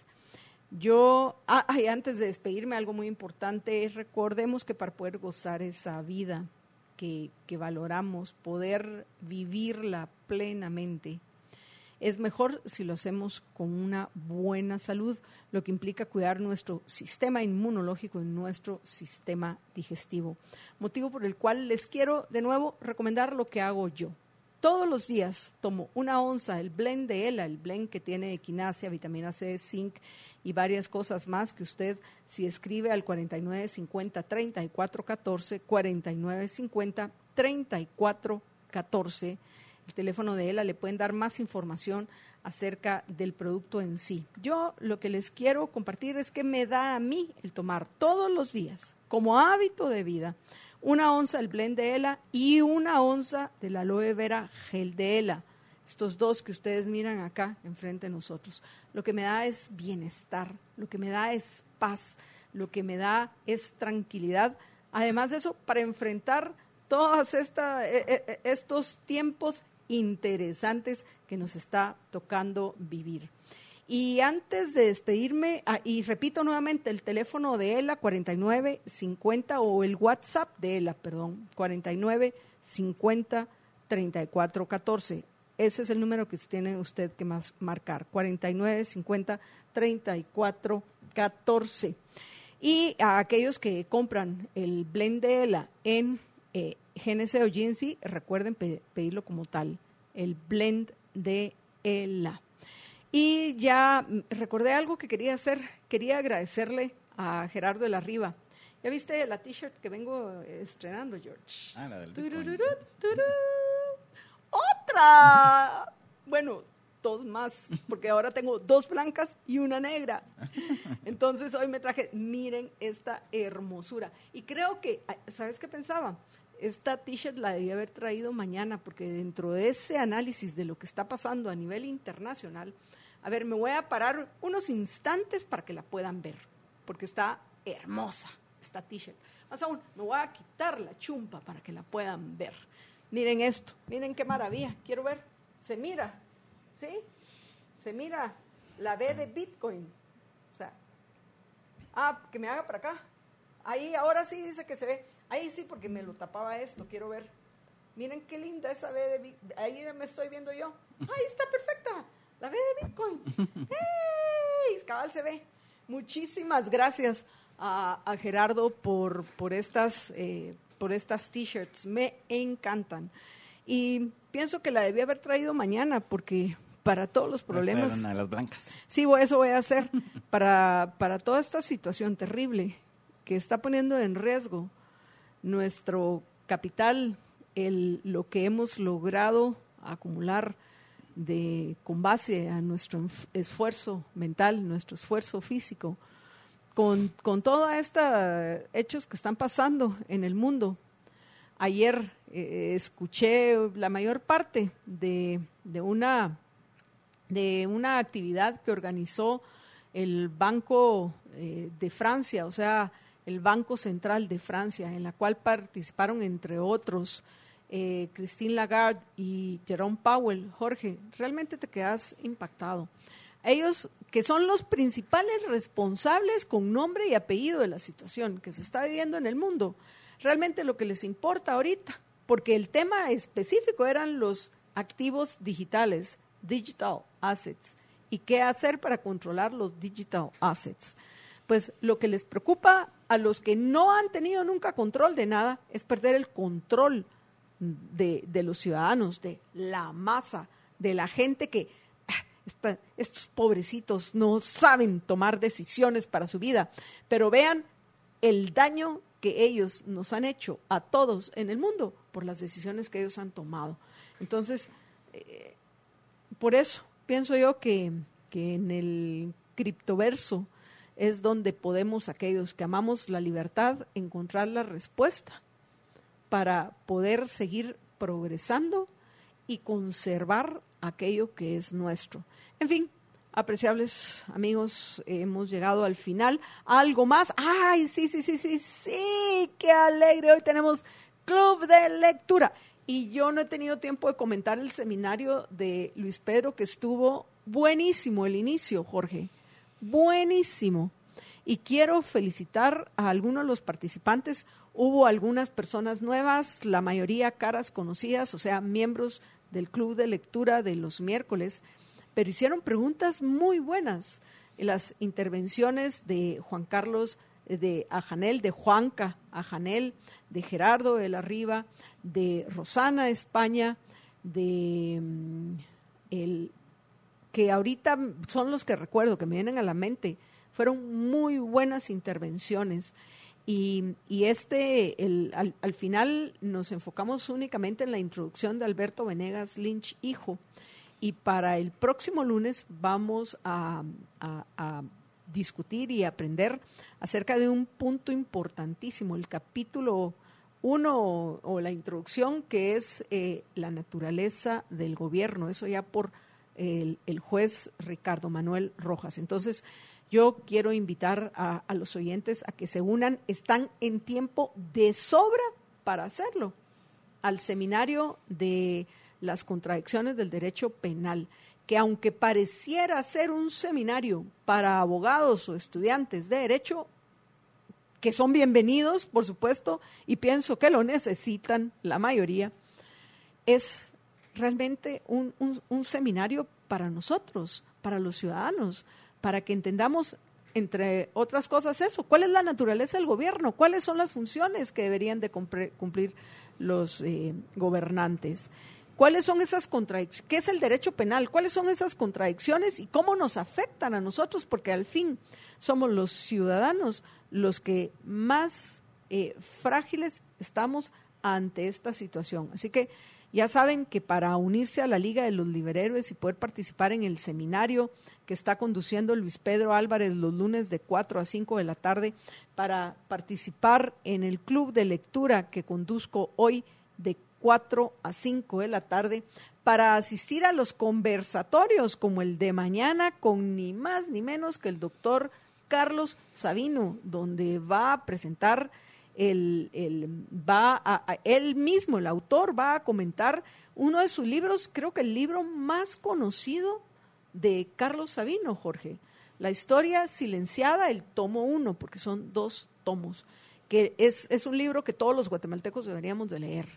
Yo, ah, ay, antes de despedirme, algo muy importante es recordemos que para poder gozar esa vida que, que valoramos, poder vivirla plenamente, es mejor si lo hacemos con una buena salud, lo que implica cuidar nuestro sistema inmunológico y nuestro sistema digestivo. Motivo por el cual les quiero de nuevo recomendar lo que hago yo. Todos los días tomo una onza del blend de ELA, el blend que tiene equinacia, vitamina C, zinc y varias cosas más que usted, si escribe al cuarenta y nueve cincuenta, treinta y cuatro catorce, cuarenta y nueve cincuenta, treinta y cuatro catorce, el teléfono de ELA, le pueden dar más información acerca del producto en sí. Yo lo que les quiero compartir es que me da a mí el tomar todos los días, como hábito de vida, una onza del blend de ELA y una onza del aloe vera gel de ELA. Estos dos que ustedes miran acá enfrente de nosotros. Lo que me da es bienestar, lo que me da es paz, lo que me da es tranquilidad. Además de eso, para enfrentar todos esta, estos tiempos interesantes que nos está tocando vivir. Y antes de despedirme, ah, y repito nuevamente el teléfono de ELA, cuarenta y nueve cincuenta, o el WhatsApp de ELA, perdón, cuarenta y nueve cincuenta, treinta y cuatro catorce. Ese es el número que tiene usted que más marcar, cuarenta y nueve cincuenta, treinta y cuatro catorce. Y a aquellos que compran el blend de ELA en eh, G N C o G N C, recuerden pe- pedirlo como tal, el blend de ELA. Y ya recordé algo que quería hacer, quería agradecerle a Gerardo de la Riva. ¿Ya viste la t-shirt que vengo estrenando, George? Ah, la del Tururú, turú. ¡Otra! Bueno, dos más, porque ahora tengo dos blancas y una negra. Entonces hoy me traje, miren esta hermosura. Y creo que, ¿sabes qué pensaba? Esta t-shirt la debí haber traído mañana, porque dentro de ese análisis de lo que está pasando a nivel internacional, a ver, me voy a parar unos instantes para que la puedan ver, porque está hermosa esta t-shirt. Más aún, me voy a quitar la chumpa para que la puedan ver. Miren esto, miren qué maravilla, quiero ver, se mira, ¿sí? Se mira la B de Bitcoin, o sea, ah, que me haga para acá, ahí ahora sí dice que se ve, ahí sí porque me lo tapaba esto, quiero ver, miren qué linda esa B de Bitcoin, ahí me estoy viendo yo, ahí está perfecta, la B de Bitcoin, ¡hey! Cabal se ve. Muchísimas gracias a, a Gerardo por, por estas... Eh, por estas t-shirts, me encantan. Y pienso que la debí haber traído mañana, porque para todos los problemas... Una de las blancas. Sí, eso voy a hacer. Para, para toda esta situación terrible que está poniendo en riesgo nuestro capital, el, lo que hemos logrado acumular de, con base a nuestro esfuerzo mental, nuestro esfuerzo físico, Con, con todos estos hechos que están pasando en el mundo. Ayer eh, escuché la mayor parte de, de, una, de una actividad que organizó el Banco eh, de Francia, o sea, el Banco Central de Francia, en la cual participaron, entre otros, eh, Christine Lagarde y Jerome Powell. Jorge, realmente te quedas impactado. Ellos, que son los principales responsables con nombre y apellido de la situación que se está viviendo en el mundo, realmente lo que les importa ahorita, porque el tema específico eran los activos digitales, digital assets, y qué hacer para controlar los digital assets. Pues lo que les preocupa a los que no han tenido nunca control de nada es perder el control de, de los ciudadanos, de la masa, de la gente que... Esta, estos pobrecitos no saben tomar decisiones para su vida, pero vean el daño que ellos nos han hecho a todos en el mundo por las decisiones que ellos han tomado. Entonces, eh, por eso pienso yo que, que en el criptoverso es donde podemos, aquellos que amamos la libertad, encontrar la respuesta para poder seguir progresando y conservar aquello que es nuestro. En fin, apreciables amigos, hemos llegado al final. ¿Algo más? ¡Ay, sí, sí, sí, sí, sí! ¡Qué alegre! Hoy tenemos Club de Lectura. Y yo no he tenido tiempo de comentar el seminario de Luis Pedro, que estuvo buenísimo el inicio, Jorge. Buenísimo. Y quiero felicitar a algunos de los participantes. Hubo algunas personas nuevas, la mayoría caras conocidas, o sea, miembros del Club de Lectura de los miércoles, pero hicieron preguntas muy buenas. Las intervenciones de Juan Carlos de Ajanel, de Juanca Ajanel, de Gerardo de la Riva, de Rosana España, de um, el que ahorita son los que recuerdo, que me vienen a la mente, fueron muy buenas intervenciones. Y, y este, el, al, al final nos enfocamos únicamente en la introducción de Alberto Venegas Lynch, hijo. Y para el próximo lunes vamos a, a, a discutir y aprender acerca de un punto importantísimo, el capítulo uno o, o la introducción, que es eh, la naturaleza del gobierno. Eso ya por el, el juez Ricardo Manuel Rojas. Entonces, yo quiero invitar a, a los oyentes a que se unan. Están en tiempo de sobra para hacerlo al seminario de las contradicciones del derecho penal, que aunque pareciera ser un seminario para abogados o estudiantes de derecho, que son bienvenidos, por supuesto, y pienso que lo necesitan la mayoría, es realmente un, un, un seminario para nosotros, para los ciudadanos, para que entendamos, entre otras cosas, eso. ¿Cuál es la naturaleza del gobierno? ¿Cuáles son las funciones que deberían de cumplir los eh, gobernantes? ¿Cuáles son esas contradicciones? ¿Qué es el derecho penal? ¿Cuáles son esas contradicciones y cómo nos afectan a nosotros? Porque al fin somos los ciudadanos los que más eh, frágiles estamos ante esta situación. Así que ya saben que para unirse a la Liga de los Liberhéroes y poder participar en el seminario que está conduciendo Luis Pedro Álvarez los lunes de cuatro a cinco de la tarde, para participar en el club de lectura que conduzco hoy de cuatro a cinco de la tarde, para asistir a los conversatorios como el de mañana con ni más ni menos que el doctor Carlos Sabino, donde va a presentar el, el va a, a, él mismo, el autor, va a comentar uno de sus libros, creo que el libro más conocido de Carlos Sabino, Jorge, La historia silenciada, el tomo uno, porque son dos tomos, que es, es un libro que todos los guatemaltecos deberíamos de leer.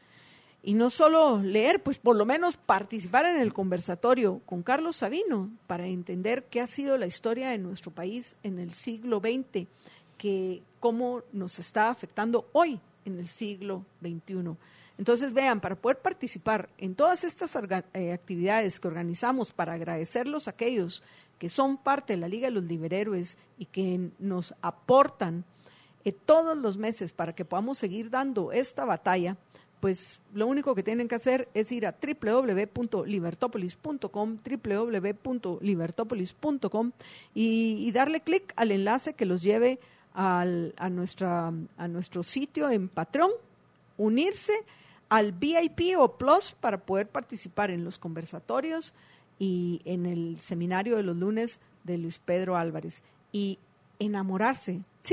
Y no solo leer, pues por lo menos participar en el conversatorio con Carlos Sabino para entender qué ha sido la historia de nuestro país en el siglo veinte, que cómo nos está afectando hoy en el siglo veintiuno. Entonces, vean, para poder participar en todas estas eh, actividades que organizamos, para agradecerlos a aquellos que son parte de la Liga de los Liberhéroes y que nos aportan eh, todos los meses para que podamos seguir dando esta batalla, pues lo único que tienen que hacer es ir a doble u doble u doble u punto libertópolis punto com, doble u doble u doble u punto libertópolis punto com y, y darle clic al enlace que los lleve al, a, nuestra, a nuestro sitio en Patreon, unirse al V I P o Plus para poder participar en los conversatorios y en el seminario de los lunes de Luis Pedro Álvarez. Y enamorarse, sí,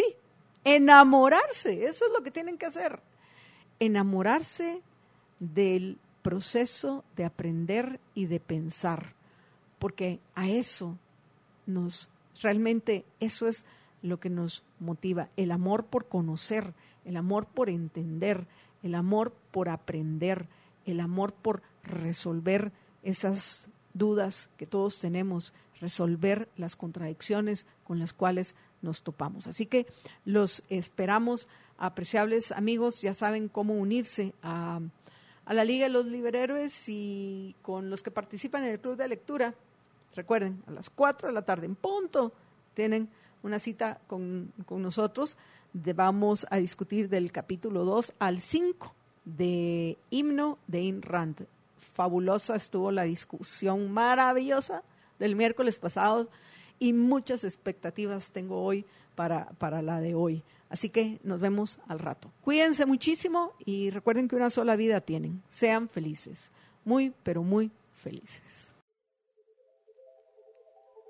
enamorarse, eso es lo que tienen que hacer. Enamorarse del proceso de aprender y de pensar, porque a eso nos, realmente eso es lo que nos motiva, el amor por conocer, el amor por entender, el amor por aprender, el amor por resolver esas dudas que todos tenemos, resolver las contradicciones con las cuales nos topamos. Así que los esperamos, apreciables amigos, ya saben cómo unirse a, a la Liga de los Liberhéroes y con los que participan en el Club de Lectura. Recuerden, a las cuatro de la tarde en punto tienen una cita con, con nosotros. De, vamos a discutir del capítulo dos al cinco de Himno de Ayn Rand. Fabulosa estuvo la discusión maravillosa del miércoles pasado y muchas expectativas tengo hoy para, para la de hoy. Así que nos vemos al rato. Cuídense muchísimo y recuerden que una sola vida tienen. Sean felices, muy, pero muy felices.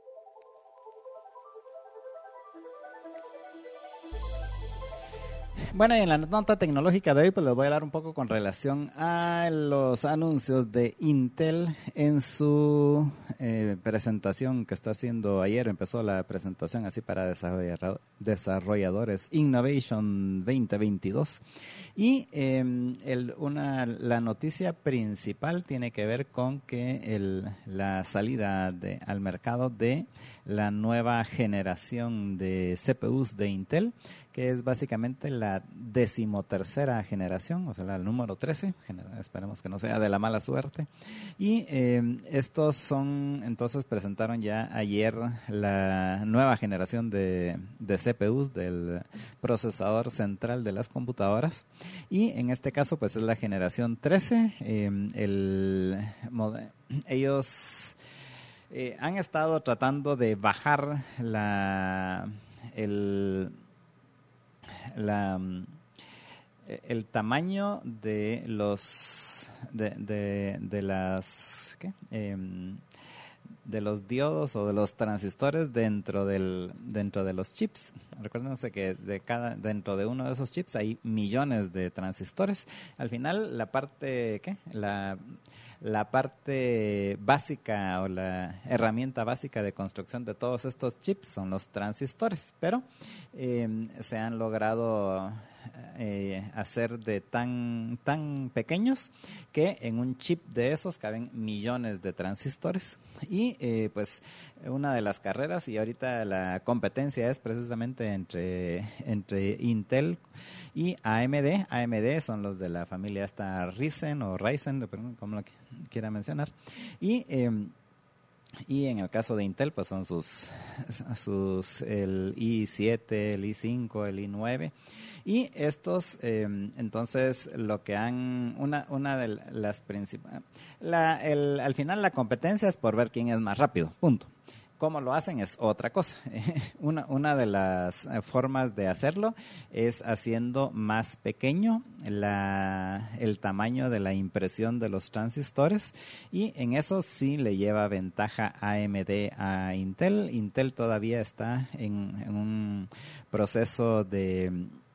Bueno, y en la nota tecnológica de hoy, pues les voy a hablar un poco con relación a los anuncios de Intel en su eh, presentación que está haciendo ayer. Empezó la presentación así para desarrollar, desarrolladores Innovation veinte veintidós. Y eh, el, una, la noticia principal tiene que ver con que el, la salida de, al mercado de la nueva generación de C P Us de Intel, que es básicamente la decimotercera generación, o sea, la número trece, esperemos que no sea de la mala suerte. Y eh, estos son, entonces presentaron ya ayer la nueva generación de, de C P Us, del procesador central de las computadoras. Y en este caso, pues es la generación trece. Eh, el, ellos eh, han estado tratando de bajar la... el La, el tamaño de los de, de, de las ¿qué? Eh, de los diodos o de los transistores dentro del dentro de los chips. Recuérdense que de cada dentro de uno de esos chips hay millones de transistores. Al final la parte ¿qué? la la parte básica o la herramienta básica de construcción de todos estos chips son los transistores, pero eh, se han logrado eh, hacer de tan tan pequeños que en un chip de esos caben millones de transistores. Y eh, pues una de las carreras y ahorita la competencia es precisamente entre entre Intel y A M D. A M D son los de la familia esta Ryzen o Ryzen, como lo quiera mencionar. Y eh, y en el caso de Intel, pues son sus, sus el i siete, el i cinco, el i nueve. Y estos, eh, entonces, lo que han, una, una de las principales, la, el, al final la competencia es por ver quién es más rápido, punto. Cómo lo hacen es otra cosa. Una, una de las formas de hacerlo es haciendo más pequeño la, el tamaño de la impresión de los transistores, y en eso sí le lleva ventaja A M D a Intel. Intel todavía está en, en un proceso de,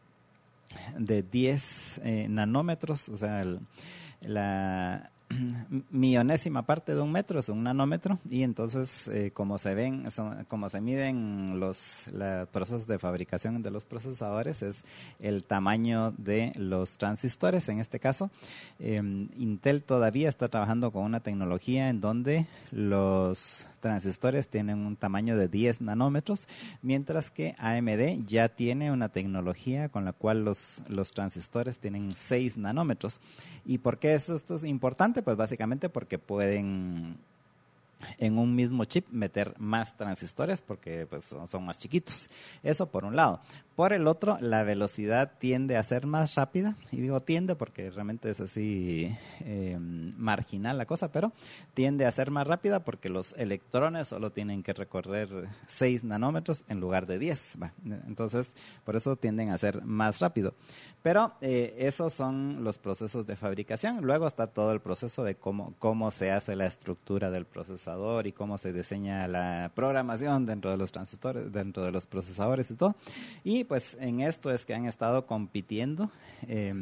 de diez eh, nanómetros, o sea, el, la... millonésima parte de un metro es un nanómetro, y entonces eh, como se ven, son, como se miden los la, procesos de fabricación de los procesadores, es el tamaño de los transistores. En este caso, eh, Intel todavía está trabajando con una tecnología en donde los transistores tienen un tamaño de diez nanómetros, mientras que A M D ya tiene una tecnología con la cual los, los transistores tienen seis nanómetros. ¿Y por qué esto, esto es importante? Pues básicamente porque pueden en un mismo chip meter más transistores porque pues son, son más chiquitos. Eso por un lado. Por el otro, la velocidad tiende a ser más rápida, y digo tiende porque realmente es así eh, marginal la cosa, pero tiende a ser más rápida porque los electrones solo tienen que recorrer seis nanómetros en lugar de diez. Entonces, por eso tienden a ser más rápido. Pero eh, esos son los procesos de fabricación. Luego está todo el proceso de cómo, cómo se hace la estructura del procesador y cómo se diseña la programación dentro de los transistores, dentro de los procesadores y todo. Y pues en esto es que han estado compitiendo eh,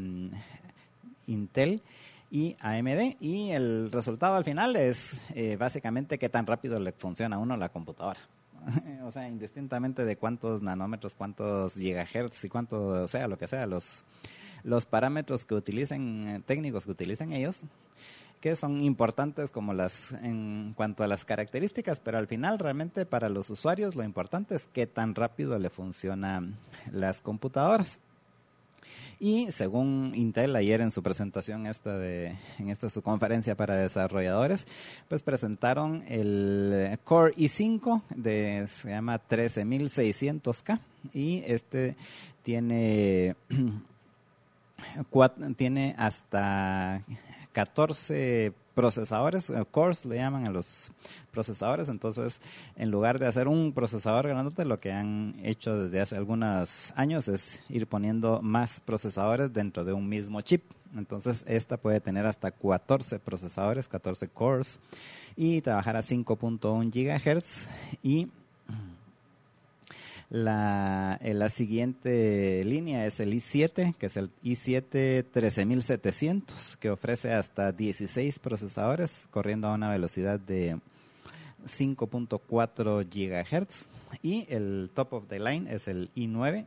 Intel y A M D, y el resultado al final es eh, básicamente qué tan rápido le funciona a uno la computadora. O sea, indistintamente de cuántos nanómetros, cuántos gigahertz y cuánto sea, lo que sea, los, los parámetros que utilicen, técnicos que utilicen ellos, que son importantes como las en cuanto a las características, pero al final realmente para los usuarios lo importante es qué tan rápido le funcionan las computadoras. Y según Intel ayer en su presentación esta de en esta su conferencia para desarrolladores, pues presentaron el Core i cinco de se llama trece mil seiscientos K, y este tiene cuatro, tiene hasta catorce procesadores, cores le llaman a los procesadores. Entonces, en lugar de hacer un procesador grandote, lo que han hecho desde hace algunos años es ir poniendo más procesadores dentro de un mismo chip. Entonces, esta puede tener hasta catorce procesadores, catorce cores, y trabajar a cinco punto uno gigahertz. Y La, eh, la siguiente línea es el i siete, que es el i siete trece mil setecientos, que ofrece hasta dieciséis procesadores corriendo a una velocidad de cinco punto cuatro gigahertz. Y el top of the line es el i nueve,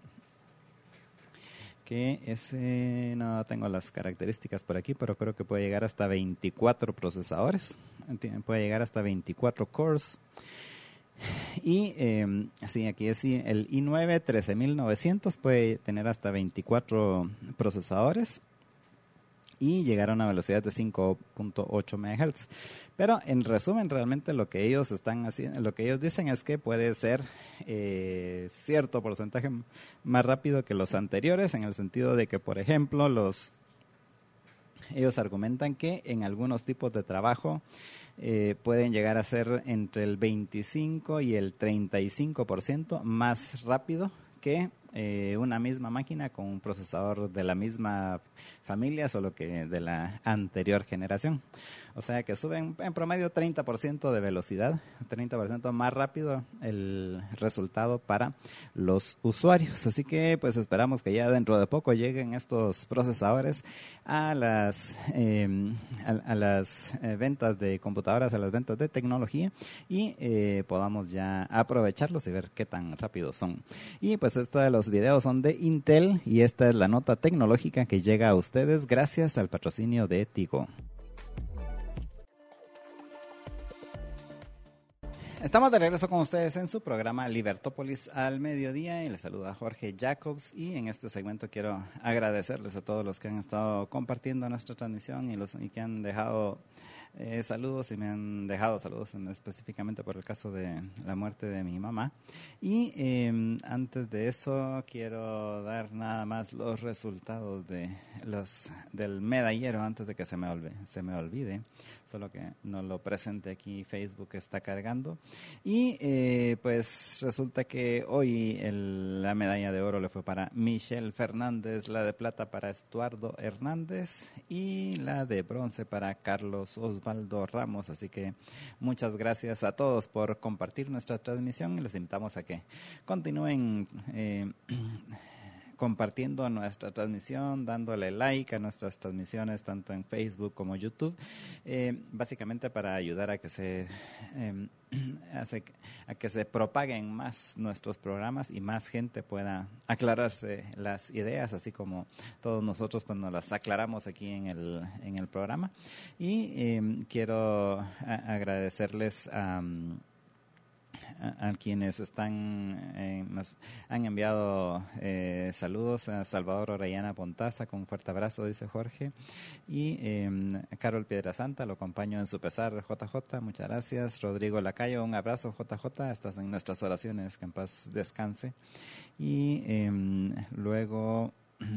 que ese no tengo las características por aquí, pero creo que puede llegar hasta veinticuatro procesadores, puede llegar hasta veinticuatro cores. Y eh, sí, aquí es el i nueve trece mil novecientos, puede tener hasta veinticuatro procesadores y llegar a una velocidad de cinco punto ocho megahertz. Pero en resumen, realmente lo que ellos están haciendo, lo que ellos dicen es que puede ser eh, cierto porcentaje más rápido que los anteriores, en el sentido de que, por ejemplo, los ellos argumentan que en algunos tipos de trabajo eh, pueden llegar a ser entre el veinticinco y el treinta y cinco por ciento más rápido que eh, una misma máquina con un procesador de la misma familia, solo que de la anterior generación. O sea que suben en promedio treinta por ciento de velocidad, treinta por ciento más rápido el resultado para los usuarios. Así que pues esperamos que ya dentro de poco lleguen estos procesadores a las eh, a, a las eh, ventas de computadoras, a las ventas de tecnología, y eh, podamos ya aprovecharlos y ver qué tan rápidos son. Y pues estos de los videos son de Intel, y esta es la nota tecnológica que llega a ustedes gracias al patrocinio de Tigo. Estamos de regreso con ustedes en su programa Libertópolis al mediodía, y les saluda Jorge Jacobs, y en este segmento quiero agradecerles a todos los que han estado compartiendo nuestra transmisión y los y que han dejado eh, saludos y me han dejado saludos en, específicamente por el caso de la muerte de mi mamá. Y eh, antes de eso quiero dar nada más los resultados de los del medallero antes de que se me olvide, se me olvide, solo que no lo presente aquí, Facebook está cargando. Y eh, pues resulta que hoy el, la medalla de oro le fue para Michelle Fernández, la de plata para Estuardo Hernández y la de bronce para Carlos Osvaldo Ramos. Así que muchas gracias a todos por compartir nuestra transmisión, y les invitamos a que continúen eh, compartiendo nuestra transmisión, dándole like a nuestras transmisiones tanto en Facebook como YouTube, eh, básicamente para ayudar a que se eh, hace, a que se propaguen más nuestros programas y más gente pueda aclararse las ideas, así como todos nosotros pues nos las aclaramos aquí en el en el programa. Y eh, quiero a, agradecerles a um, A, a quienes están eh, nos han enviado eh, saludos a Salvador Orellana Pontaza, con un fuerte abrazo, dice Jorge, y eh, Carol Piedrasanta, lo acompaño en su pesar, J J, muchas gracias. Rodrigo Lacayo, un abrazo, J J, estás en nuestras oraciones, que en paz descanse. Y eh, luego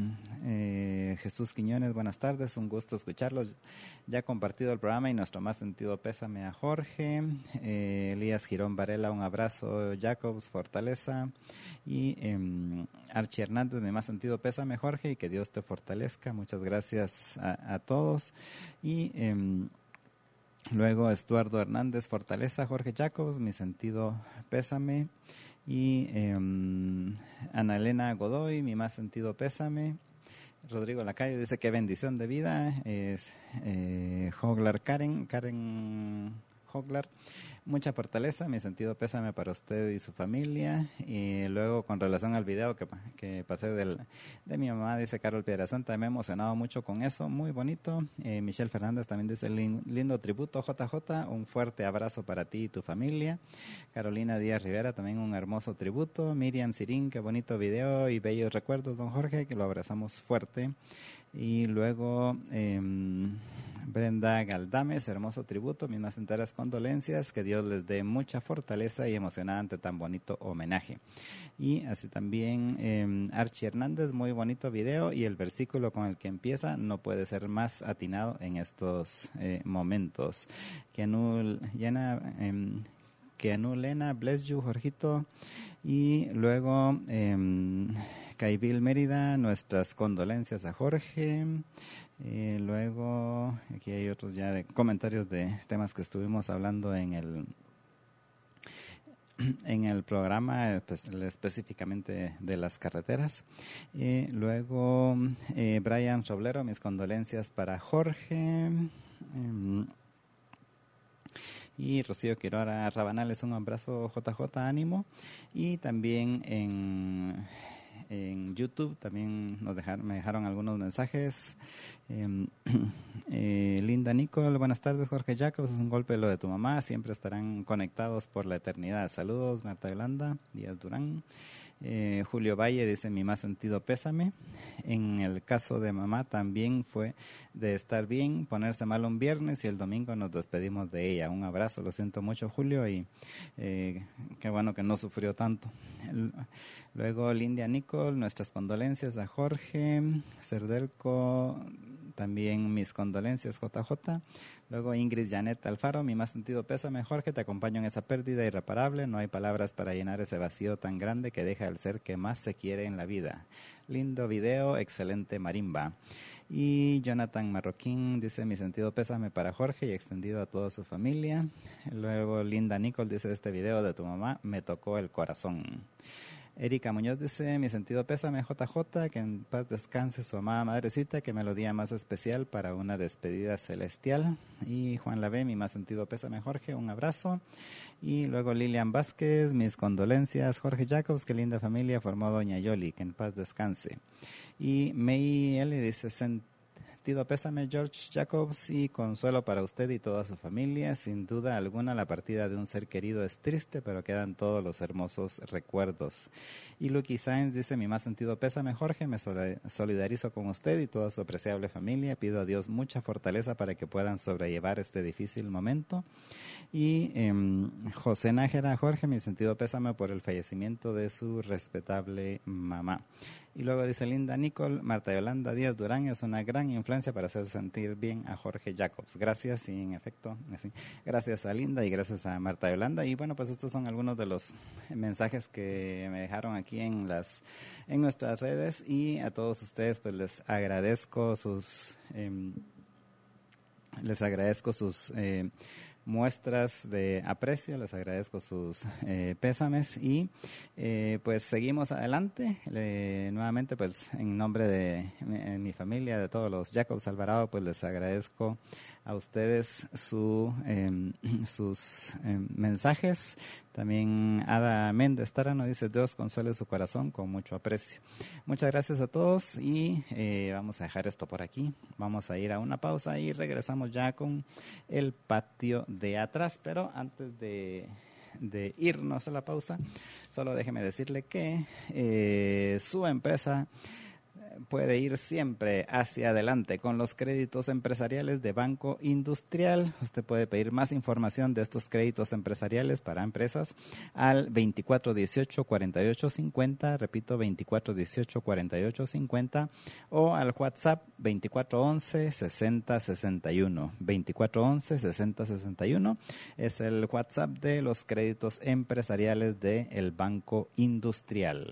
Eh, Jesús Quiñones, buenas tardes, un gusto escucharlos. Ya ha compartido el programa y nuestro más sentido pésame a Jorge. eh, Elías Girón Varela, un abrazo. Jacobs, fortaleza. Y eh, Archie Hernández, mi más sentido pésame, Jorge, y que Dios te fortalezca. Muchas gracias a, a todos. Y eh, luego Estuardo Hernández, fortaleza. Jorge Jacobs, mi sentido pésame. Y eh, Ana Elena Godoy, mi más sentido pésame. Rodrigo Lacayo dice qué bendición de vida. Es eh, Hoglar Karen, Karen Hoglar. Mucha fortaleza, mi sentido pésame para usted y su familia. Y luego, con relación al video que, que pasé del, de mi mamá, dice Carol Piedrasanta, me he emocionado mucho con eso, muy bonito. Eh, Michelle Fernández también dice, lindo tributo, J J, un fuerte abrazo para ti y tu familia. Carolina Díaz Rivera, también un hermoso tributo. Miriam Sirín, qué bonito video y bellos recuerdos, don Jorge, que lo abrazamos fuerte. Y luego eh, Brenda Galdames, hermoso tributo, mis más enteras condolencias, que Dios les dé mucha fortaleza y emocionante tan bonito homenaje. Y así también eh, Archie Hernández, muy bonito video, y el versículo con el que empieza no puede ser más atinado en estos eh, momentos. Que anul, llena, eh, que anulena, bless you, Jorgito. Y luego eh, Caibil Mérida, nuestras condolencias a Jorge. Eh, luego, aquí hay otros ya de comentarios de temas que estuvimos hablando en el en el programa pues, específicamente de las carreteras. Y luego eh, Brian Roblero, mis condolencias para Jorge. Eh, y Rocío Quiroga Rabanales, un abrazo J J, ánimo. Y también en... En YouTube también nos dejaron, me dejaron algunos mensajes. Eh, eh, Linda Nicole, buenas tardes. Jorge Jacobs, es un golpe lo de tu mamá. Siempre estarán conectados por la eternidad. Saludos, Marta Yolanda Díaz Durán. Eh, Julio Valle dice: mi más sentido pésame. En el caso de mamá también fue de estar bien, ponerse mal un viernes y el domingo nos despedimos de ella. Un abrazo, lo siento mucho, Julio, y eh, qué bueno que no sufrió tanto. Luego Linda Nicole, nuestras condolencias a Jorge. Cerdelco, también mis condolencias, J J. Luego Ingrid Janet Alfaro, mi más sentido pésame, Jorge, te acompaño en esa pérdida irreparable. No hay palabras para llenar ese vacío tan grande que deja el ser que más se quiere en la vida. Lindo video, excelente marimba. Y Jonathan Marroquín dice: mi sentido pésame para Jorge y extendido a toda su familia. Luego Linda Nicole dice: este video de tu mamá me tocó el corazón. Erika Muñoz dice: mi sentido pésame, J J, que en paz descanse su amada madrecita, que melodía más especial para una despedida celestial. Y Juan Lavé, mi más sentido pésame, Jorge, un abrazo. Y luego Lilian Vázquez, mis condolencias, Jorge Jacobs, qué linda familia formó Doña Yoli, que en paz descanse. Y May L dice: sentido pésame, George Jacobs, y consuelo para usted y toda su familia. Sin duda alguna la partida de un ser querido es triste, pero quedan todos los hermosos recuerdos. Y Lucky Sáenz dice: mi más sentido pésame, Jorge, me solidarizo con usted y toda su apreciable familia. Pido a Dios mucha fortaleza para que puedan sobrellevar este difícil momento. Y eh, José Nájera: Jorge, mi sentido pésame por el fallecimiento de su respetable mamá. Y luego dice Linda Nicole: Marta Yolanda Díaz Durán es una gran influencia para hacer sentir bien a Jorge Jacobs. Gracias, y en efecto, así, gracias a Linda y gracias a Marta Yolanda. Y bueno, pues estos son algunos de los mensajes que me dejaron aquí en las en nuestras redes, y a todos ustedes pues les agradezco sus eh, les agradezco sus eh, muestras de aprecio, les agradezco sus eh, pésames, y eh, pues seguimos adelante. Eh, nuevamente pues en nombre de mi, en mi familia, de todos los Jacobs Alvarado, pues les agradezco a ustedes su, eh, sus eh, mensajes. También Ada Méndez Tarano dice: Dios consuele su corazón con mucho aprecio. Muchas gracias a todos, y eh, vamos a dejar esto por aquí. Vamos a ir a una pausa y regresamos ya con el patio de atrás. Pero antes de, de irnos a la pausa, solo déjeme decirle que eh, su empresa puede ir siempre hacia adelante con los créditos empresariales de Banco Industrial. Usted puede pedir más información de estos créditos empresariales para empresas al veinticuatro dieciocho cuarenta y ocho cincuenta, repito, veinticuatro dieciocho cuarenta y ocho cincuenta, o al WhatsApp veinticuatro once sesenta sesenta y uno. veinticuatro once sesenta sesenta y uno es el WhatsApp de los créditos empresariales de el Banco Industrial.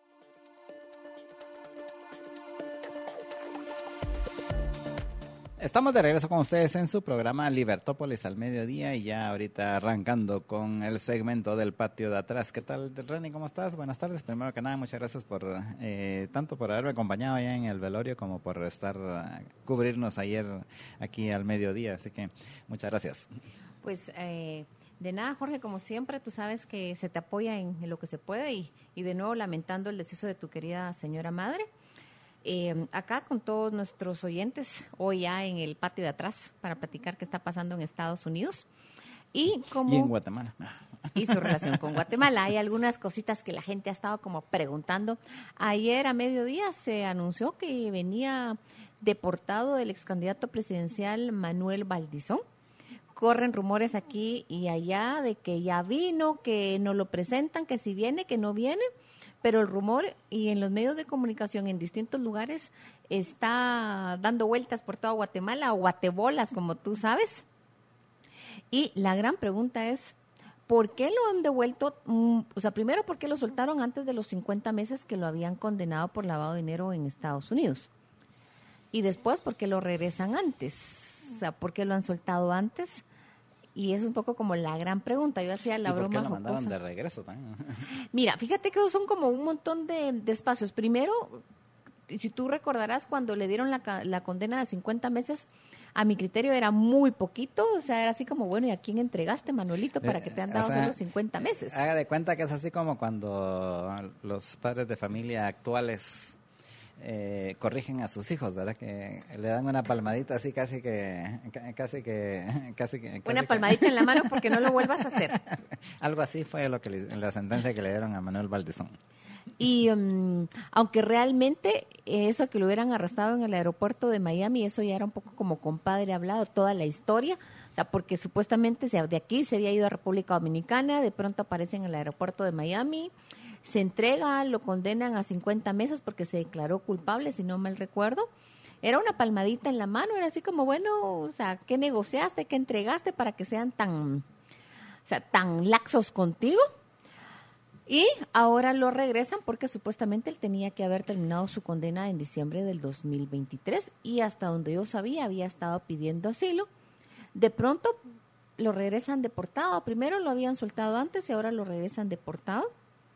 Estamos de regreso con ustedes en su programa Libertópolis al mediodía, y ya ahorita arrancando con el segmento del patio de atrás. ¿Qué tal, Reni? ¿Cómo estás? Buenas tardes. Primero que nada, muchas gracias por eh, tanto por haberme acompañado allá en el velorio como por estar uh, cubrirnos ayer aquí al mediodía. Así que muchas gracias. Pues eh, de nada, Jorge, como siempre, tú sabes que se te apoya en, en lo que se puede, y, y de nuevo lamentando el deceso de tu querida señora madre. Eh, acá con todos nuestros oyentes, hoy ya en el patio de atrás, para platicar qué está pasando en Estados Unidos y cómo y en Guatemala y su relación con Guatemala. Hay algunas cositas que la gente ha estado como preguntando. Ayer a mediodía se anunció que venía deportado el ex candidato presidencial Manuel Valdizón. Corren rumores aquí y allá de que ya vino, que no lo presentan, que si viene, que no viene. Pero el rumor, y en los medios de comunicación en distintos lugares, está dando vueltas por toda Guatemala, o guatebolas, como tú sabes. Y la gran pregunta es, ¿por qué lo han devuelto? O sea, primero, ¿por qué lo soltaron antes de los cincuenta meses que lo habían condenado por lavado de dinero en Estados Unidos? Y después, ¿por qué lo regresan antes? O sea, ¿por qué lo han soltado antes? Y eso es un poco como la gran pregunta. Yo hacía la ¿Y broma. por qué lo mandaron jocosa. de regreso también? Mira, fíjate que son como un montón de, de espacios. Primero, si tú recordarás, cuando le dieron la, la condena de cincuenta meses, a mi criterio era muy poquito. O sea, era así como, bueno, ¿y a quién entregaste, Manuelito, para que te han dado O sea, solo cincuenta meses? Haga de cuenta que es así como cuando los padres de familia actuales eh, corrigen a sus hijos, ¿verdad? Que le dan una palmadita así casi que, casi que, casi que. Casi Una que, palmadita en la mano porque no lo vuelvas a hacer. Algo así fue lo que le, la sentencia que le dieron a Manuel Valdezón. Y um, aunque realmente eso que lo hubieran arrestado en el aeropuerto de Miami, eso ya era un poco como compadre hablado, toda la historia, o sea, porque supuestamente de aquí se había ido a República Dominicana, de pronto aparece en el aeropuerto de Miami, se entrega, lo condenan a cincuenta meses porque se declaró culpable, si no mal recuerdo. Era una palmadita en la mano, era así como, bueno, o sea, ¿qué negociaste, qué entregaste para que sean tan, o sea, tan laxos contigo? Y ahora lo regresan porque supuestamente él tenía que haber terminado su condena en diciembre del dos mil veintitrés y hasta donde yo sabía había estado pidiendo asilo. De pronto lo regresan deportado. Primero lo habían soltado antes y ahora lo regresan deportado.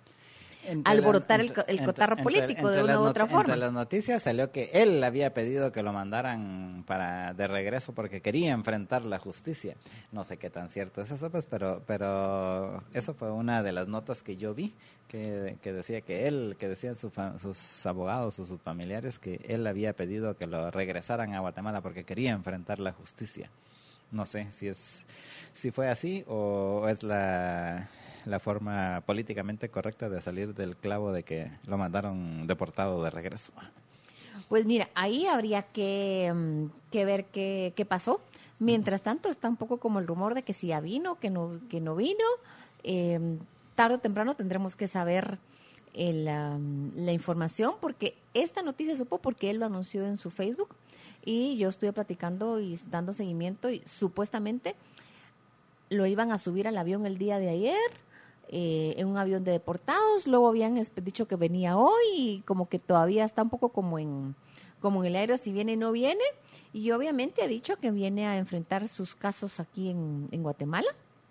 Entre Alborotar la- el, co- el entre- cotarro entre- político entre de una las u otra noti- forma. Entre las noticias salió que él había pedido que lo mandaran para de regreso porque quería enfrentar la justicia. No sé qué tan cierto es eso, pues, pero pero eso fue una de las notas que yo vi que, que decía que él, que decían su fa- sus abogados o sus familiares que él había pedido que lo regresaran a Guatemala porque quería enfrentar la justicia. No sé si es si fue así o es la la forma políticamente correcta de salir del clavo de que lo mandaron deportado de regreso. Pues mira, ahí habría que, mm, que ver qué, qué pasó. Mientras tanto, está un poco como el rumor de que si ya vino, que no, que no vino. Eh, tarde o temprano tendremos que saber el, um, la información, porque esta noticia supo porque él lo anunció en su Facebook y yo estuve platicando y dando seguimiento y supuestamente lo iban a subir al avión el día de ayer. Eh, en un avión de deportados, luego habían esp- dicho que venía hoy y como que todavía está un poco como en como en el aire, si viene o no viene, y obviamente ha dicho que viene a enfrentar sus casos aquí en, en Guatemala.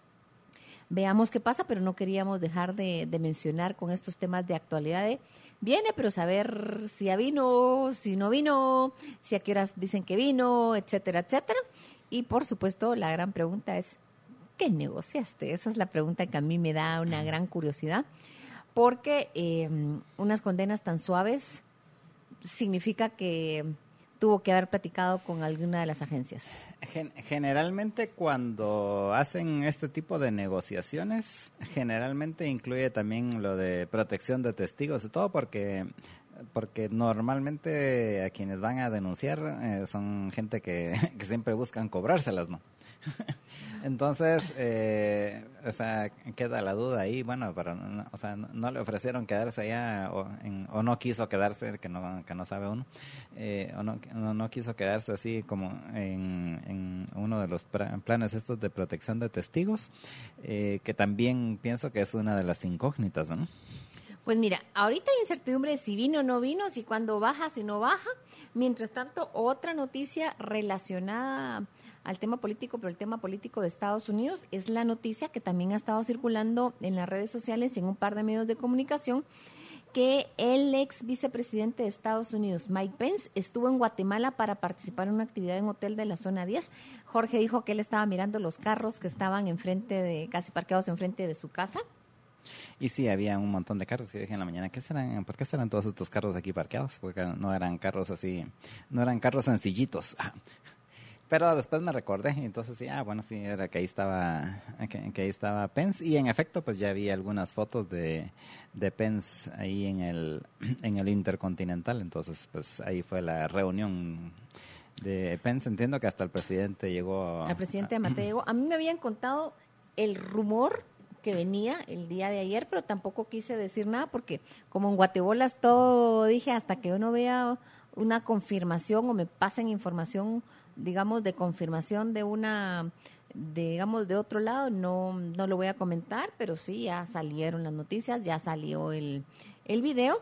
Veamos qué pasa, pero no queríamos dejar de, de mencionar con estos temas de actualidad de viene, pero saber si ya vino, si no vino, si a qué horas dicen que vino, etcétera, etcétera. Y por supuesto la gran pregunta es ¿qué negociaste? Esa es la pregunta que a mí me da una gran curiosidad, porque eh, unas condenas tan suaves significa que tuvo que haber platicado con alguna de las agencias. Gen- generalmente cuando hacen este tipo de negociaciones, generalmente incluye también lo de protección de testigos y todo porque porque normalmente a quienes van a denunciar eh, son gente que, que siempre buscan cobrárselas, ¿no? Entonces, eh, o sea, queda la duda ahí, bueno, pero no, o sea, no, no le ofrecieron quedarse allá o, en, o no quiso quedarse, que no que no sabe uno, eh, o no, no, no quiso quedarse así como en, en uno de los pra- planes estos de protección de testigos, eh, que también pienso que es una de las incógnitas, ¿no? Pues mira, ahorita hay incertidumbre de si vino o no vino, si cuándo baja, si no baja. Mientras tanto, otra noticia relacionada al tema político, pero el tema político de Estados Unidos, es la noticia que también ha estado circulando en las redes sociales y en un par de medios de comunicación, que el ex vicepresidente de Estados Unidos, Mike Pence, estuvo en Guatemala para participar en una actividad en un hotel de la zona diez. Jorge dijo que él estaba mirando los carros que estaban enfrente de, casi parqueados enfrente de su casa. Y sí, había un montón de carros y dije en la mañana, ¿qué serán? ¿Por qué serán todos estos carros aquí parqueados? Porque no eran carros así, no eran carros sencillitos. Pero después me recordé y entonces sí, ah, bueno, sí, era que ahí estaba, que, que ahí estaba Pence y en efecto pues ya vi algunas fotos de, de Pence ahí en el, en el Intercontinental, entonces pues ahí fue la reunión de Pence. Entiendo que hasta el presidente llegó. Al presidente Mateo llegó. A mí me habían contado el rumor que venía el día de ayer, pero tampoco quise decir nada porque como en Guatebolas todo dije hasta que yo no vea una confirmación o me pasen información, digamos, de confirmación de una, de, digamos, de otro lado, no, no lo voy a comentar, pero sí, ya salieron las noticias, ya salió el, el video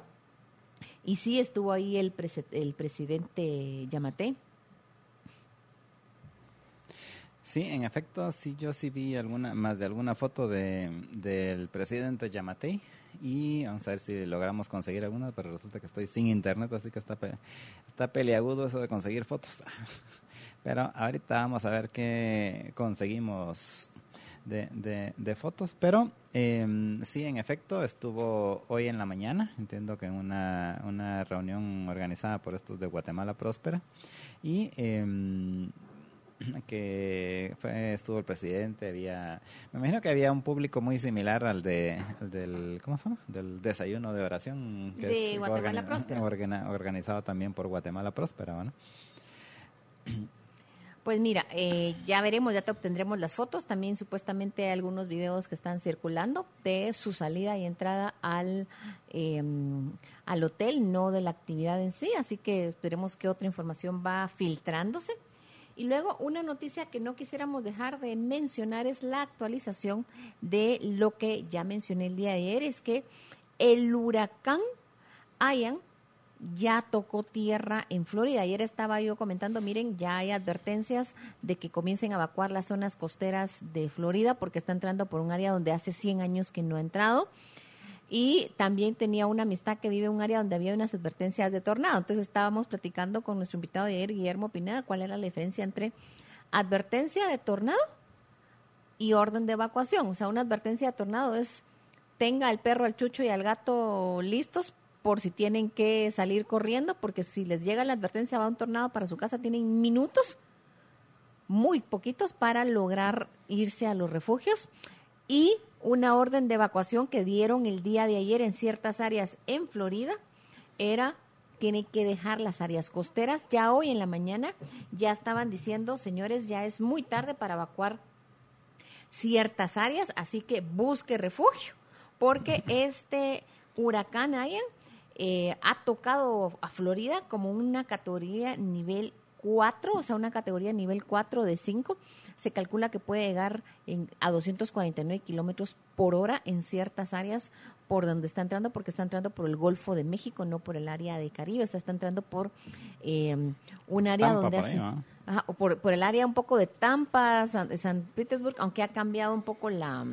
y sí estuvo ahí el, prese, el presidente Yamatei. Sí, en efecto, sí, yo sí vi alguna más de alguna foto de del presidente Yamatei y vamos a ver si logramos conseguir alguna, pero resulta que estoy sin internet, así que está pe- está peleagudo eso de conseguir fotos. Pero ahorita vamos a ver qué conseguimos de, de, de fotos, pero eh, sí, en efecto, estuvo hoy en la mañana, entiendo que en una, una reunión organizada por estos de Guatemala Próspera, y eh, que fue, estuvo el presidente, había, me imagino que había un público muy similar al de al del, ¿cómo se llama? Del desayuno de oración que de es Guatemala organi- Próspera. organi- organizado también por Guatemala Próspera, ¿no? Pues mira, eh, ya veremos, ya te obtendremos las fotos. También supuestamente hay algunos videos que están circulando de su salida y entrada al, eh, al hotel, no de la actividad en sí. Así que esperemos que otra información va filtrándose. Y luego una noticia que no quisiéramos dejar de mencionar es la actualización de lo que ya mencioné el día de ayer, es que el huracán Ian ya tocó tierra en Florida. Ayer estaba yo comentando, miren, ya hay advertencias de que comiencen a evacuar las zonas costeras de Florida porque está entrando por un área donde hace cien años que no ha entrado. Y también tenía una amistad que vive en un área donde había unas advertencias de tornado. Entonces estábamos platicando con nuestro invitado de ayer, Guillermo Pineda, cuál era la diferencia entre advertencia de tornado y orden de evacuación. O sea, una advertencia de tornado es tenga al perro, al chucho y al gato listos por si tienen que salir corriendo, porque si les llega la advertencia va un tornado para su casa, tienen minutos, muy poquitos, para lograr irse a los refugios. Y una orden de evacuación que dieron el día de ayer en ciertas áreas en Florida era, tienen que dejar las áreas costeras. Ya hoy en la mañana ya estaban diciendo, señores, ya es muy tarde para evacuar ciertas áreas, así que busque refugio, porque este huracán Ian eh, ha tocado a Florida como una categoría nivel cuatro, o sea, una categoría nivel cuatro de cinco. Se calcula que puede llegar en, a doscientos cuarenta y nueve kilómetros por hora en ciertas áreas por donde está entrando, porque está entrando por el Golfo de México, no por el área de Caribe, está, está entrando por eh, un área Tampa, donde por hace... ahí, ¿no? Ajá, o por, por el área un poco de Tampa, San, San Petersburg, aunque ha cambiado un poco la...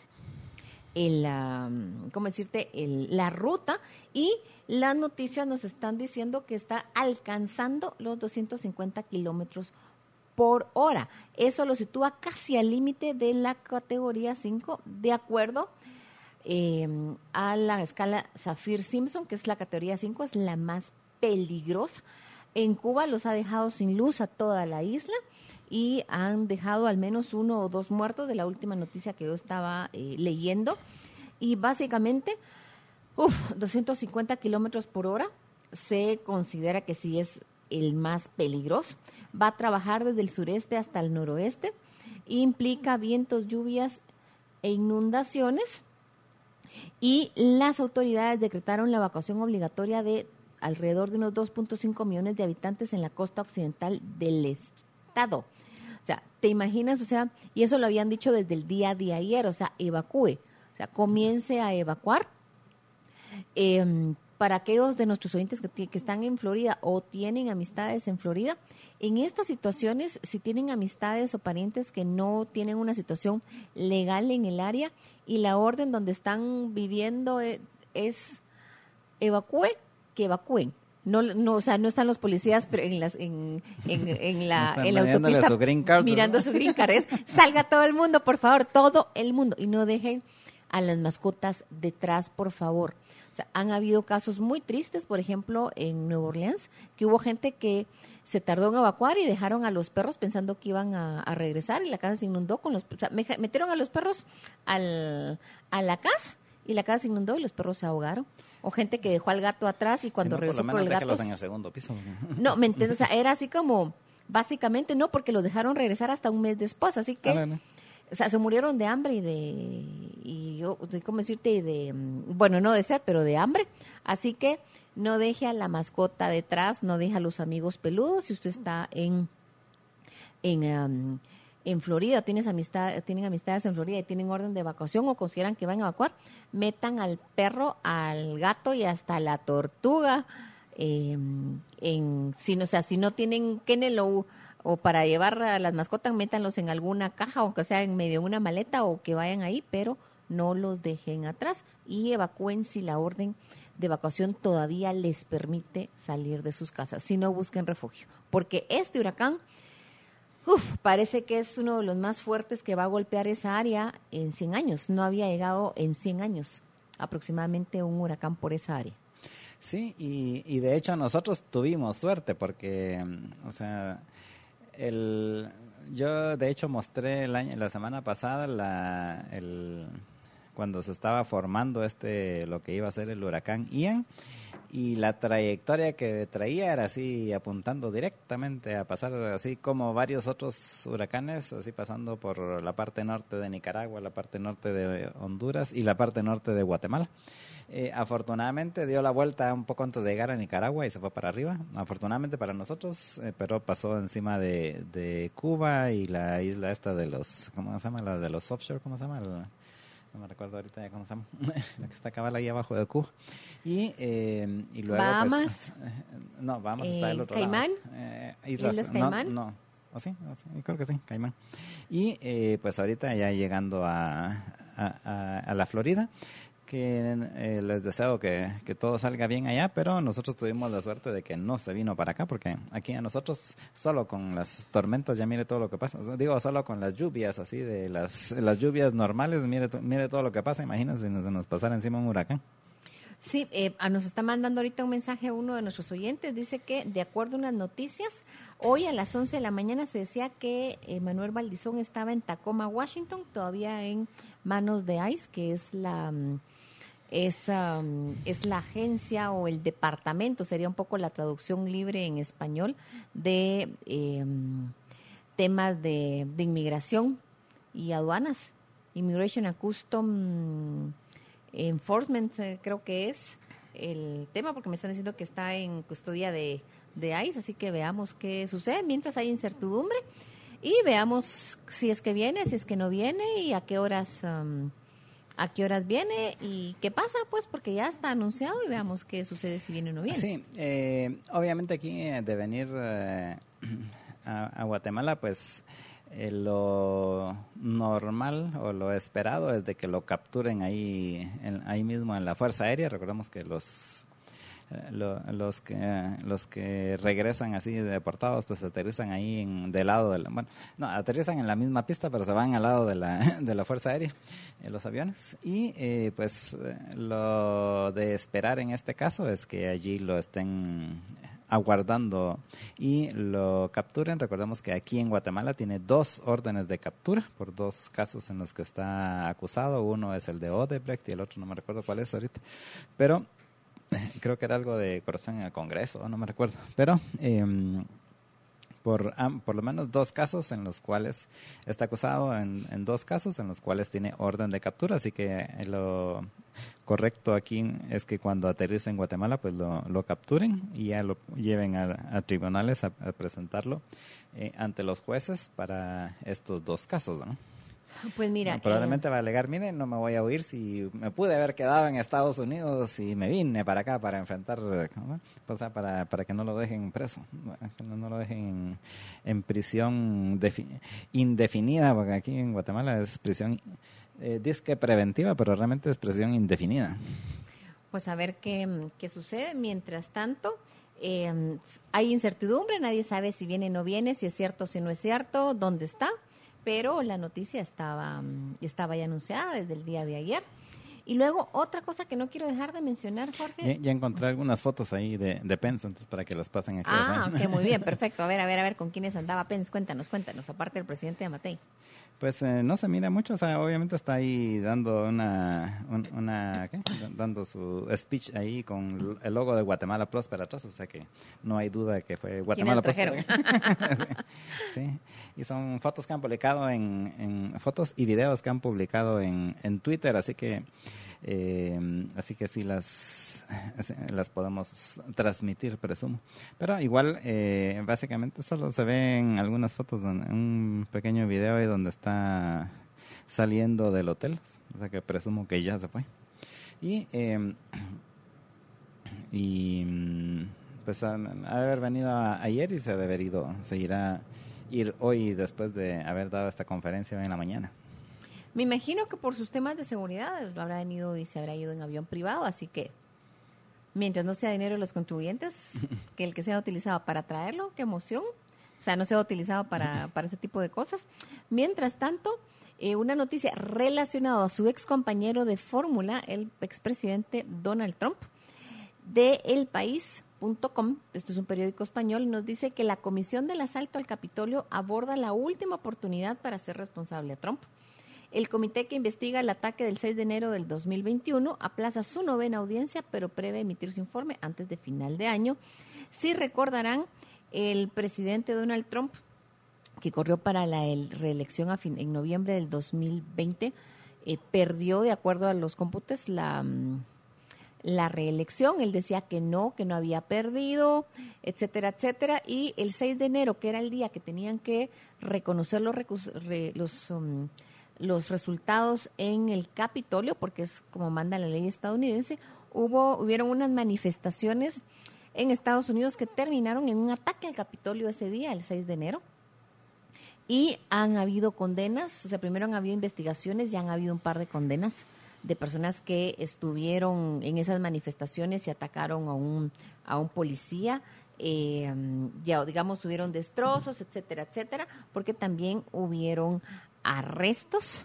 El, um, ¿cómo decirte? El, la ruta, y las noticias nos están diciendo que está alcanzando los doscientos cincuenta kilómetros por hora. Eso lo sitúa casi al límite de la categoría cinco, de acuerdo eh, a la escala Saffir-Simpson, que es la categoría cinco, es la más peligrosa. En Cuba los ha dejado sin luz a toda la isla y han dejado al menos uno o dos muertos de la última noticia que yo estaba eh, leyendo. Y básicamente, uf, doscientos cincuenta kilómetros por hora se considera que sí es el más peligroso. Va a trabajar desde el sureste hasta el noroeste. Implica vientos, lluvias e inundaciones. Y las autoridades decretaron la evacuación obligatoria de alrededor de unos dos punto cinco millones de habitantes en la costa occidental del estado. O sea, ¿te imaginas? O sea, y eso lo habían dicho desde el día de ayer, o sea, evacúe, o sea, comience a evacuar. Eh, para aquellos de nuestros oyentes que, que están en Florida o tienen amistades en Florida, en estas situaciones, si tienen amistades o parientes que no tienen una situación legal en el área y la orden donde están viviendo es, es evacúe, que evacúen. No, no, o sea, no están los policías pero en las en, en, en la, en la autopista su green card, mirando ¿no? su green card. Es, salga todo el mundo, por favor, todo el mundo. Y no dejen a las mascotas detrás, por favor. O sea, han habido casos muy tristes, por ejemplo, en Nueva Orleans, que hubo gente que se tardó en evacuar y dejaron a los perros pensando que iban a, a regresar y la casa se inundó con los... O sea, metieron a los perros al, a la casa y la casa se inundó y los perros se ahogaron. O gente que dejó al gato atrás y cuando Si no, regresó por, lo por el menos gato... déjalos en el segundo piso. No, ¿me entiendes? O sea, era así como, básicamente no, porque los dejaron regresar hasta un mes después, así que... Ah, no, no. O sea, se murieron de hambre y de, y, de, ¿cómo decirte? Y de, bueno, no de sed, pero de hambre. Así que no deje a la mascota detrás, no deje a los amigos peludos. Si usted está en, en, um, en Florida, tienes amistad, tienen amistades en Florida y tienen orden de evacuación o consideran que van a evacuar, metan al perro, al gato y hasta la tortuga. Eh, en, si, no, o sea, si no tienen kennel o o para llevar a las mascotas, métanlos en alguna caja, aunque sea en medio de una maleta, o que vayan ahí, pero no los dejen atrás y evacúen si la orden de evacuación todavía les permite salir de sus casas. Si no, busquen refugio, porque este huracán uf, parece que es uno de los más fuertes que va a golpear esa área en cien años. No había llegado en cien años aproximadamente un huracán por esa área. Sí, y, y de hecho nosotros tuvimos suerte porque, o sea, el, yo de hecho mostré el año, la semana pasada la, el, cuando se estaba formando este lo que iba a ser el huracán Ian, y la trayectoria que traía era así apuntando directamente a pasar así como varios otros huracanes, así pasando por la parte norte de Nicaragua, la parte norte de Honduras y la parte norte de Guatemala. Eh, afortunadamente dio la vuelta un poco antes de llegar a Nicaragua y se fue para arriba, afortunadamente para nosotros, eh, pero pasó encima de, de Cuba y la isla esta de los, ¿cómo se llama? La de los offshore, ¿cómo se llama? El, no me recuerdo ahorita ya cómo se llama, la que está cabal ahí abajo de Cuba. Y, eh, y luego Bahamas. Pues, eh, no, Bahamas eh, está del otro Caimán. lado. Eh, Islas, ¿Islas Caimán? No, no. ¿O sí? ¿O sí? Creo que sí, Caimán. Y eh, pues ahorita ya llegando a, a, a, a la Florida, que eh, les deseo que, que todo salga bien allá, pero nosotros tuvimos la suerte de que no se vino para acá, porque aquí a nosotros solo con las tormentas, ya mire todo lo que pasa, o sea, digo, solo con las lluvias así, de las las lluvias normales, mire, mire todo lo que pasa, imagínense si nos, nos pasara encima un huracán. Sí, eh, nos está mandando ahorita un mensaje uno de nuestros oyentes, dice que de acuerdo a unas noticias, hoy a las once de la mañana se decía que eh, Manuel Valdizón estaba en Tacoma, Washington, todavía en manos de ICE, que es la... Es, um, es la agencia o el departamento, sería un poco la traducción libre en español, de eh, temas de, de inmigración y aduanas, Immigration and Custom Enforcement, eh, creo que es el tema, porque me están diciendo que está en custodia de, de ICE, así que veamos qué sucede mientras hay incertidumbre y veamos si es que viene, si es que no viene y a qué horas... Um, a qué horas viene y qué pasa, pues, porque ya está anunciado y veamos qué sucede si viene o no viene. Sí, eh, obviamente aquí eh, de venir eh, a, a Guatemala, pues eh, lo normal o lo esperado es de que lo capturen ahí, en, ahí mismo en la Fuerza Aérea. Recordemos que los eh, lo, los que los que regresan así deportados, pues aterrizan ahí en, del lado de la, bueno, no, aterrizan en la misma pista, pero se van al lado de la de la Fuerza Aérea, en los aviones. Y eh, pues lo de esperar en este caso es que allí lo estén aguardando y lo capturen. Recordemos que aquí en Guatemala tiene dos órdenes de captura por dos casos en los que está acusado. Uno es el de Odebrecht y el otro no me recuerdo cuál es ahorita, pero creo que era algo de corrupción en el Congreso, no me recuerdo, pero eh, por, um, por lo menos dos casos en los cuales está acusado, en, en dos casos en los cuales tiene orden de captura, así que lo correcto aquí es que cuando aterrice en Guatemala pues lo, lo capturen y ya lo lleven a, a tribunales a, a presentarlo eh, ante los jueces para estos dos casos, ¿no? Pues mira, no, probablemente eh, va a alegar, miren, no me voy a huir si me pude haber quedado en Estados Unidos y me vine para acá para enfrentar, ¿no? O sea, para, para que no lo dejen preso, que no, no lo dejen en, en prisión defi- indefinida, porque aquí en Guatemala es prisión eh, disque preventiva, pero realmente es prisión indefinida. Pues a ver qué, qué sucede. Mientras tanto, eh, hay incertidumbre, nadie sabe si viene o no viene, si es cierto, si no es cierto, dónde está. Pero la noticia estaba, estaba ya anunciada desde el día de ayer. Y luego, otra cosa que no quiero dejar de mencionar, Jorge. Ya, ya encontré algunas fotos ahí de, de Pence, entonces para que las pasen aquí. Ah, ok, muy bien, perfecto. A ver, a ver, a ver, ¿con quiénes andaba Pence? Cuéntanos, cuéntanos, aparte del presidente Yamatei. Pues eh, no se mira mucho, o sea, obviamente está ahí dando una, un, una ¿qué? dando su speech ahí con el logo de Guatemala Próspera atrás, o sea que no hay duda que fue Guatemala Próspera. Sí, y son fotos que han publicado en, en fotos y videos que han publicado en, en Twitter, así que eh, así que sí las las podemos transmitir, presumo. Pero igual, eh, básicamente solo se ven algunas fotos, donde, un pequeño video ahí donde está saliendo del hotel, o sea que presumo que ya se fue. Y, eh, y pues ha, ha de haber venido a, ayer y se ha de haber ido, se irá ir hoy después de haber dado esta conferencia hoy en la mañana. Me imagino que por sus temas de seguridad lo habrá venido y se habrá ido en avión privado, así que mientras no sea dinero de los contribuyentes, que el que sea utilizado para traerlo, qué emoción, o sea, no sea utilizado para, para este tipo de cosas. Mientras tanto, eh, una noticia relacionada a su ex compañero de fórmula, el expresidente Donald Trump, de el país punto com, este es un periódico español, nos dice que la comisión del asalto al Capitolio aborda la última oportunidad para ser responsable a Trump. El comité que investiga el ataque del seis de enero del dos mil veintiuno aplaza su novena audiencia, pero prevé emitir su informe antes de final de año. Si recordarán, el presidente Donald Trump, que corrió para la el, reelección a fin, en noviembre del dos mil veinte, eh, perdió, de acuerdo a los cómputes, la, la reelección. Él decía que no, que no había perdido, etcétera, etcétera. Y el seis de enero, que era el día que tenían que reconocer los... Recus, re, los um, los resultados en el Capitolio, porque es como manda la ley estadounidense, hubo hubieron unas manifestaciones en Estados Unidos que terminaron en un ataque al Capitolio ese día, el seis de enero, y han habido condenas. O sea, primero han habido investigaciones, ya han habido un par de condenas de personas que estuvieron en esas manifestaciones y atacaron a un, a un policía. Eh, ya digamos hubieron destrozos, etcétera, etcétera, porque también hubieron arrestos.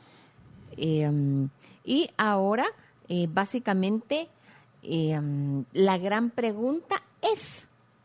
Eh, y ahora, eh, básicamente, eh, la gran pregunta es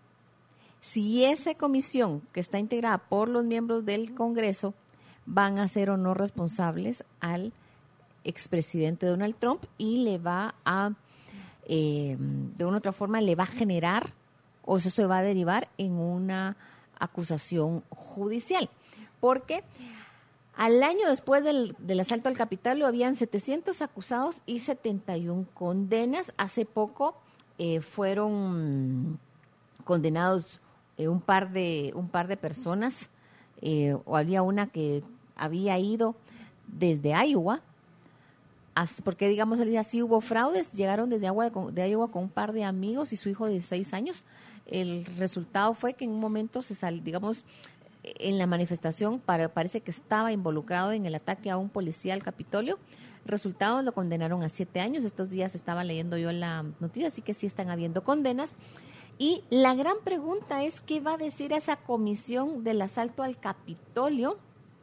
si esa comisión que está integrada por los miembros del Congreso van a ser o no responsables al expresidente Donald Trump y le va a, eh, de una u otra forma, le va a generar o eso se va a derivar en una acusación judicial. Porque al año después del, del asalto al Capitolio habían setecientos acusados y setenta y una condenas. Hace poco eh, fueron condenados eh, un par de un par de personas, eh, o había una que había ido desde Iowa, hasta, porque digamos así hubo fraudes, llegaron desde Iowa, de Iowa con un par de amigos y su hijo de dieciséis años. El resultado fue que en un momento se sal, digamos, en la manifestación para, parece que estaba involucrado en el ataque a un policía al Capitolio. Resultados, lo condenaron a siete años. Estos días estaba leyendo yo la noticia, así que sí están habiendo condenas. Y la gran pregunta es qué va a decir esa comisión del asalto al Capitolio,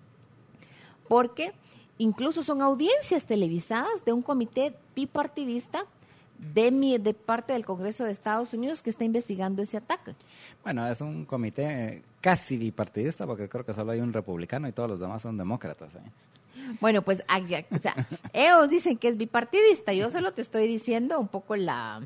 porque incluso son audiencias televisadas de un comité bipartidista de, mi, de parte del Congreso de Estados Unidos que está investigando ese ataque. Bueno, es un comité casi bipartidista porque creo que solo hay un republicano y todos los demás son demócratas, ¿eh? Bueno, pues o sea, ellos dicen que es bipartidista, yo solo te estoy diciendo un poco la,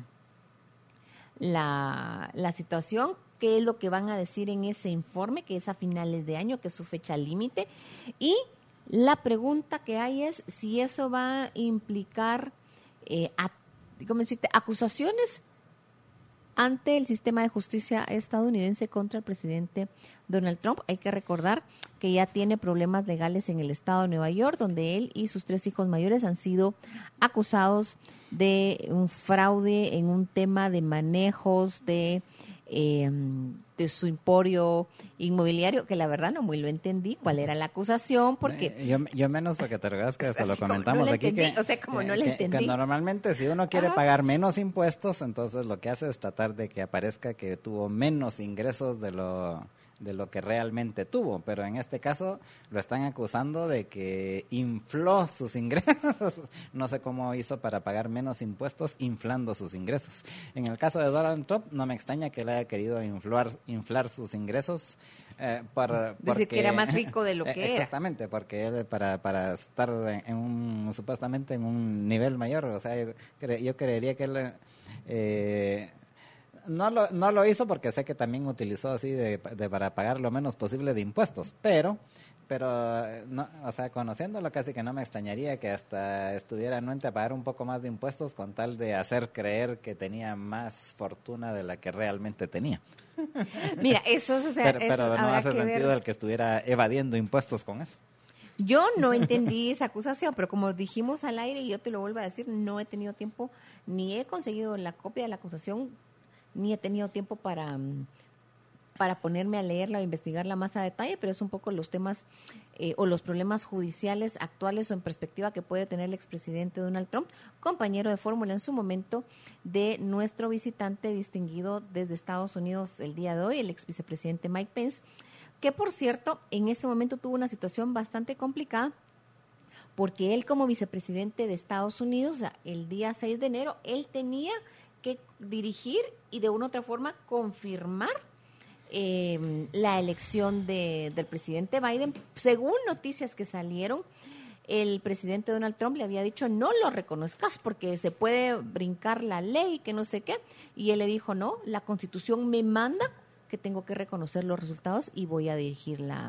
la, la situación, qué es lo que van a decir en ese informe, que es a finales de año, que es su fecha límite, y la pregunta que hay es si eso va a implicar eh, a ¿cómo decirte? acusaciones ante el sistema de justicia estadounidense contra el presidente Donald Trump. Hay que recordar que ya tiene problemas legales en el estado de Nueva York, donde él y sus tres hijos mayores han sido acusados de un fraude en un tema de manejos de, eh, de su emporio inmobiliario, que la verdad no muy lo entendí cuál era la acusación, porque... Yo, yo menos porque te recuerdas que hasta lo comentamos no aquí, entendí, que, o sea, como que, no le que, entendí. que normalmente si uno quiere Ajá. pagar menos impuestos, entonces lo que hace es tratar de que aparezca que tuvo menos ingresos de lo... de lo que realmente tuvo, pero en este caso lo están acusando de que infló sus ingresos. No sé cómo hizo para pagar menos impuestos inflando sus ingresos. En el caso de Donald Trump, no me extraña que él haya querido inflar, inflar sus ingresos. Eh, para, Decir porque, que era más rico de lo que eh, era. Exactamente, porque él para, para estar en un, supuestamente en un nivel mayor, o sea, yo, cre, yo creería que él... Eh, No lo, no lo hizo porque sé que también utilizó así de, de para pagar lo menos posible de impuestos, pero, pero no, o sea, conociéndolo casi que no me extrañaría que hasta estuviera anuente a pagar un poco más de impuestos con tal de hacer creer que tenía más fortuna de la que realmente tenía. Mira, eso, o sea, pero, eso pero no hace que sentido ver. el que estuviera evadiendo impuestos con eso. Yo no entendí esa acusación, pero como dijimos al aire, y yo te lo vuelvo a decir, no he tenido tiempo, ni he conseguido la copia de la acusación, ni he tenido tiempo para, para ponerme a leerla o investigarla más a detalle, pero es un poco los temas eh, o los problemas judiciales actuales o en perspectiva que puede tener el expresidente Donald Trump, compañero de fórmula en su momento de nuestro visitante distinguido desde Estados Unidos el día de hoy, el ex vicepresidente Mike Pence, que por cierto en ese momento tuvo una situación bastante complicada porque él como vicepresidente de Estados Unidos, o sea, el día seis de enero, él tenía que dirigir y de una u otra forma confirmar eh, la elección de, del presidente Biden. Según noticias que salieron, el presidente Donald Trump le había dicho no lo reconozcas porque se puede brincar la ley, que no sé qué, y él le dijo no, la Constitución me manda que tengo que reconocer los resultados y voy a dirigir la,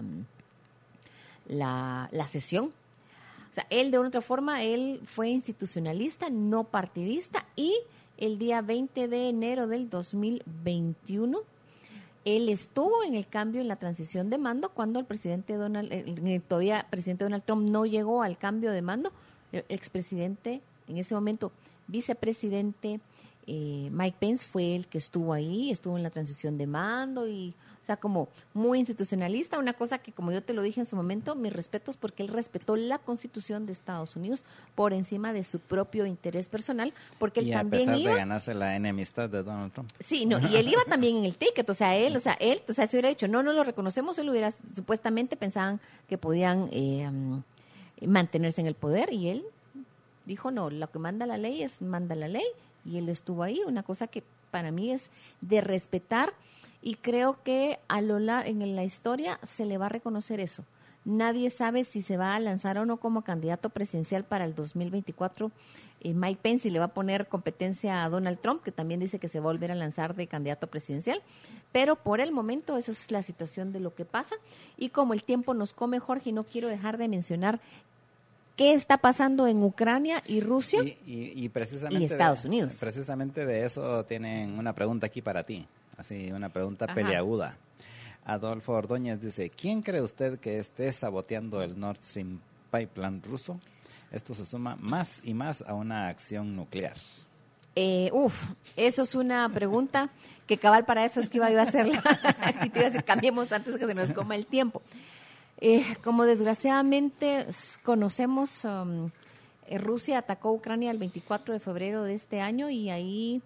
la, la sesión. O sea, él de una u otra forma, él fue institucionalista, no partidista, y el día veinte de enero del dos mil veintiuno, él estuvo en el cambio, en la transición de mando, cuando el presidente Donald, el, todavía presidente Donald Trump no llegó al cambio de mando. El expresidente, en ese momento, vicepresidente eh, Mike Pence fue el que estuvo ahí, estuvo en la transición de mando y... O sea, como muy institucionalista, una cosa que, como yo te lo dije en su momento, mis respetos porque él respetó la Constitución de Estados Unidos por encima de su propio interés personal, porque él y también a pesar iba... de ganarse la enemistad de Donald Trump. Sí, no, y él iba también en el ticket, o sea, él, o sea, él, o sea, si hubiera dicho, no, no lo reconocemos, él hubiera, supuestamente pensaban que podían eh, um, mantenerse en el poder, y él dijo, no, lo que manda la ley es, manda la ley, y él estuvo ahí, una cosa que para mí es de respetar. Y creo que a lo largo en la historia se le va a reconocer eso. Nadie sabe si se va a lanzar o no como candidato presidencial para el dos mil veinticuatro. Eh, Mike Pence, y le va a poner competencia a Donald Trump, que también dice que se va a volver a lanzar de candidato presidencial. Pero por el momento eso es la situación de lo que pasa. Y como el tiempo nos come, Jorge, no quiero dejar de mencionar qué está pasando en Ucrania y Rusia y, y, y, precisamente y Estados de, Unidos. Precisamente de eso tienen una pregunta aquí para ti. Así, una pregunta Ajá. peleaguda. Adolfo Ordóñez dice, ¿quién cree usted que esté saboteando el Nord Stream Pipeline ruso? Esto se suma más y más a una acción nuclear. Eh, uf, eso es una pregunta que cabal para eso es que iba yo a hacerla. Y te iba a decir, cambiemos antes que se nos coma el tiempo. Eh, como desgraciadamente conocemos, um, Rusia atacó Ucrania el veinticuatro de febrero de este año y ahí...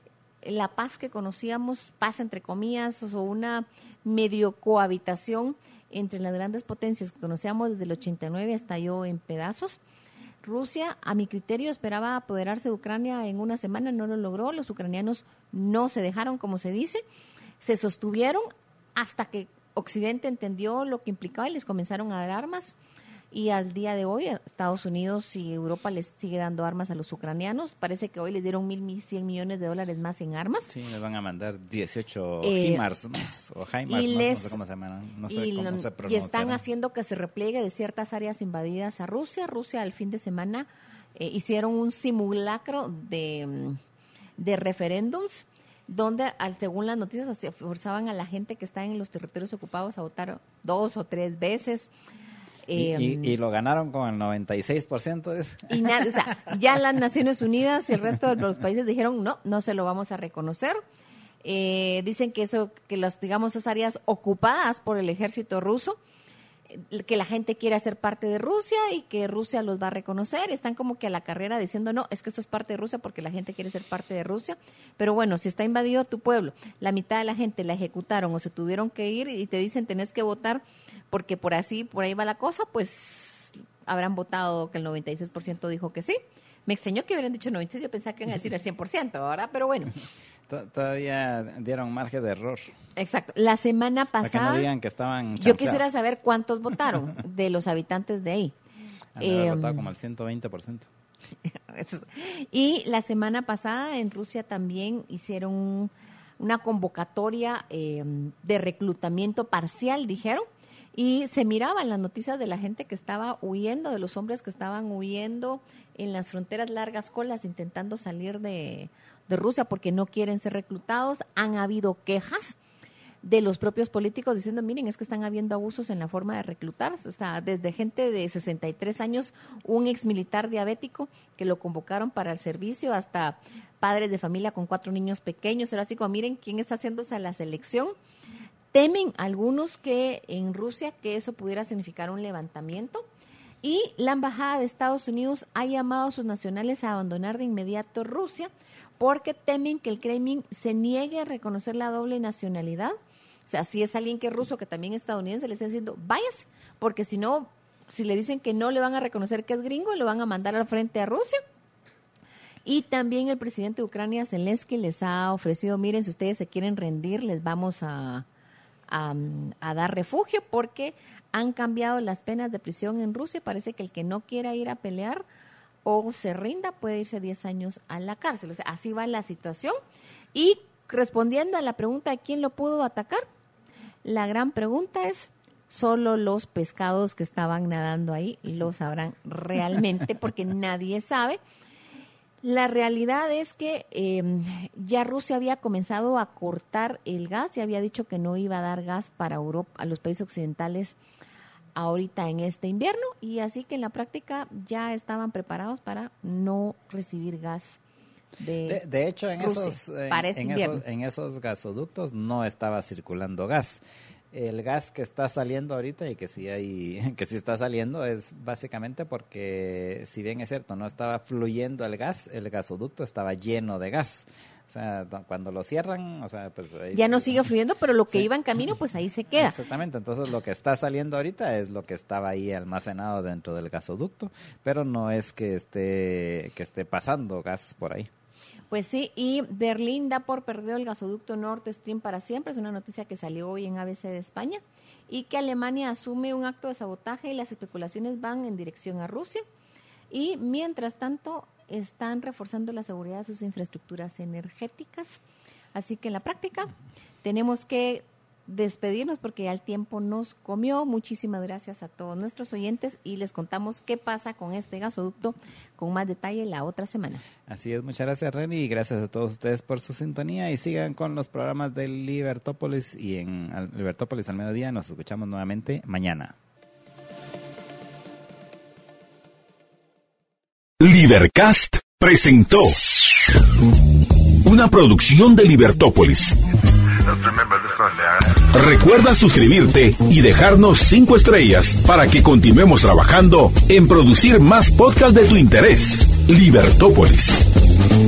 la paz que conocíamos, paz entre comillas, o una medio cohabitación entre las grandes potencias que conocíamos desde el ochenta y nueve, estalló en pedazos. Rusia, a mi criterio, esperaba apoderarse de Ucrania en una semana, no lo logró. Los ucranianos no se dejaron, como se dice, se sostuvieron hasta que Occidente entendió lo que implicaba y les comenzaron a dar armas. Y al día de hoy, Estados Unidos y Europa les sigue dando armas a los ucranianos. Parece que hoy les dieron mil cien millones de dólares más en armas. Sí, les van a mandar dieciocho eh, HIMARS más, o HIMARS y más, les, no sé cómo se llaman, no sé y, cómo se y están pronunciarán. haciendo que se repliegue de ciertas áreas invadidas a Rusia. Rusia, el fin de semana, eh, hicieron un simulacro de, de referéndums, donde, al, según las noticias, se forzaban a la gente que está en los territorios ocupados a votar dos o tres veces. Y, Eh, y, y lo ganaron con el noventa y seis por ciento. De... Y nada, o sea, ya las Naciones Unidas y el resto de los países dijeron no, no se lo vamos a reconocer. Eh, dicen que eso, que las, digamos, esas áreas ocupadas por el ejército ruso, que la gente quiere hacer parte de Rusia y que Rusia los va a reconocer. Están como que a la carrera diciendo, no, es que esto es parte de Rusia porque la gente quiere ser parte de Rusia. Pero bueno, si está invadido tu pueblo, la mitad de la gente la ejecutaron o se tuvieron que ir y te dicen tenés que votar porque por así, por ahí va la cosa, pues habrán votado que el noventa y seis por ciento dijo que sí. Me extrañó que hubieran dicho noventa y seis, yo pensaba que iban a decir el cien por ciento, ¿verdad? Pero bueno. Todavía dieron margen de error. Exacto. La semana pasada... Para que no digan que estaban chanfleados. Yo quisiera saber cuántos votaron de los habitantes de ahí. Han de haber eh, votado como el ciento veinte por ciento. Y la semana pasada en Rusia también hicieron una convocatoria eh, de reclutamiento parcial, dijeron, y se miraban las noticias de la gente que estaba huyendo, de los hombres que estaban huyendo en las fronteras, largas colas, intentando salir de, de Rusia porque no quieren ser reclutados. Han habido quejas de los propios políticos diciendo, miren, es que están habiendo abusos en la forma de reclutar, o sea, desde gente de sesenta y tres años, un ex militar diabético que lo convocaron para el servicio, hasta padres de familia con cuatro niños pequeños. Era así como, miren, ¿quién está haciendo esa la selección? Temen algunos que en Rusia que eso pudiera significar un levantamiento. Y la Embajada de Estados Unidos ha llamado a sus nacionales a abandonar de inmediato Rusia porque temen que el Kremlin se niegue a reconocer la doble nacionalidad. O sea, si es alguien que es ruso, que también es estadounidense, le están diciendo, váyase, porque si no, si le dicen que no le van a reconocer que es gringo, lo van a mandar al frente a Rusia. Y también el presidente de Ucrania, Zelensky, les ha ofrecido, miren, si ustedes se quieren rendir, les vamos a, a, a dar refugio, porque han cambiado las penas de prisión en Rusia. Parece que el que no quiera ir a pelear o se rinda puede irse diez años a la cárcel. O sea, así va la situación. Y respondiendo a la pregunta de quién lo pudo atacar, la gran pregunta es, solo los pescados que estaban nadando ahí lo sabrán realmente, porque nadie sabe. La realidad es que eh, ya Rusia había comenzado a cortar el gas, y había dicho que no iba a dar gas para Europa, a los países occidentales ahorita en este invierno, y así que en la práctica ya estaban preparados para no recibir gas de De, de hecho, en, Rusia esos, en, para este en, invierno. esos, en esos gasoductos no estaba circulando gas. El gas que está saliendo ahorita y que sí hay, que sí está saliendo es básicamente porque, si bien es cierto, no estaba fluyendo el gas, el gasoducto estaba lleno de gas. O sea, cuando lo cierran, o sea, pues ahí, ya no sigue fluyendo, pero lo que sí. iba en camino, pues ahí se queda. Exactamente, entonces lo que está saliendo ahorita es lo que estaba ahí almacenado dentro del gasoducto, pero no es que esté, que esté pasando gas por ahí. Pues sí, y Berlín da por perdido el gasoducto Nord Stream para siempre. Es una noticia que salió hoy en A B C de España. Y que Alemania asume un acto de sabotaje y las especulaciones van en dirección a Rusia. Y mientras tanto están reforzando la seguridad de sus infraestructuras energéticas. Así que en la práctica tenemos que despedirnos porque ya el tiempo nos comió. Muchísimas gracias a todos nuestros oyentes y les contamos qué pasa con este gasoducto con más detalle la otra semana. Así es, muchas gracias, Reni, y gracias a todos ustedes por su sintonía, y sigan con los programas de Libertópolis, y en al, Libertópolis al mediodía nos escuchamos nuevamente mañana. Libercast presentó una producción de Libertópolis. Recuerda suscribirte y dejarnos cinco estrellas para que continuemos trabajando en producir más podcasts de tu interés. Libertópolis.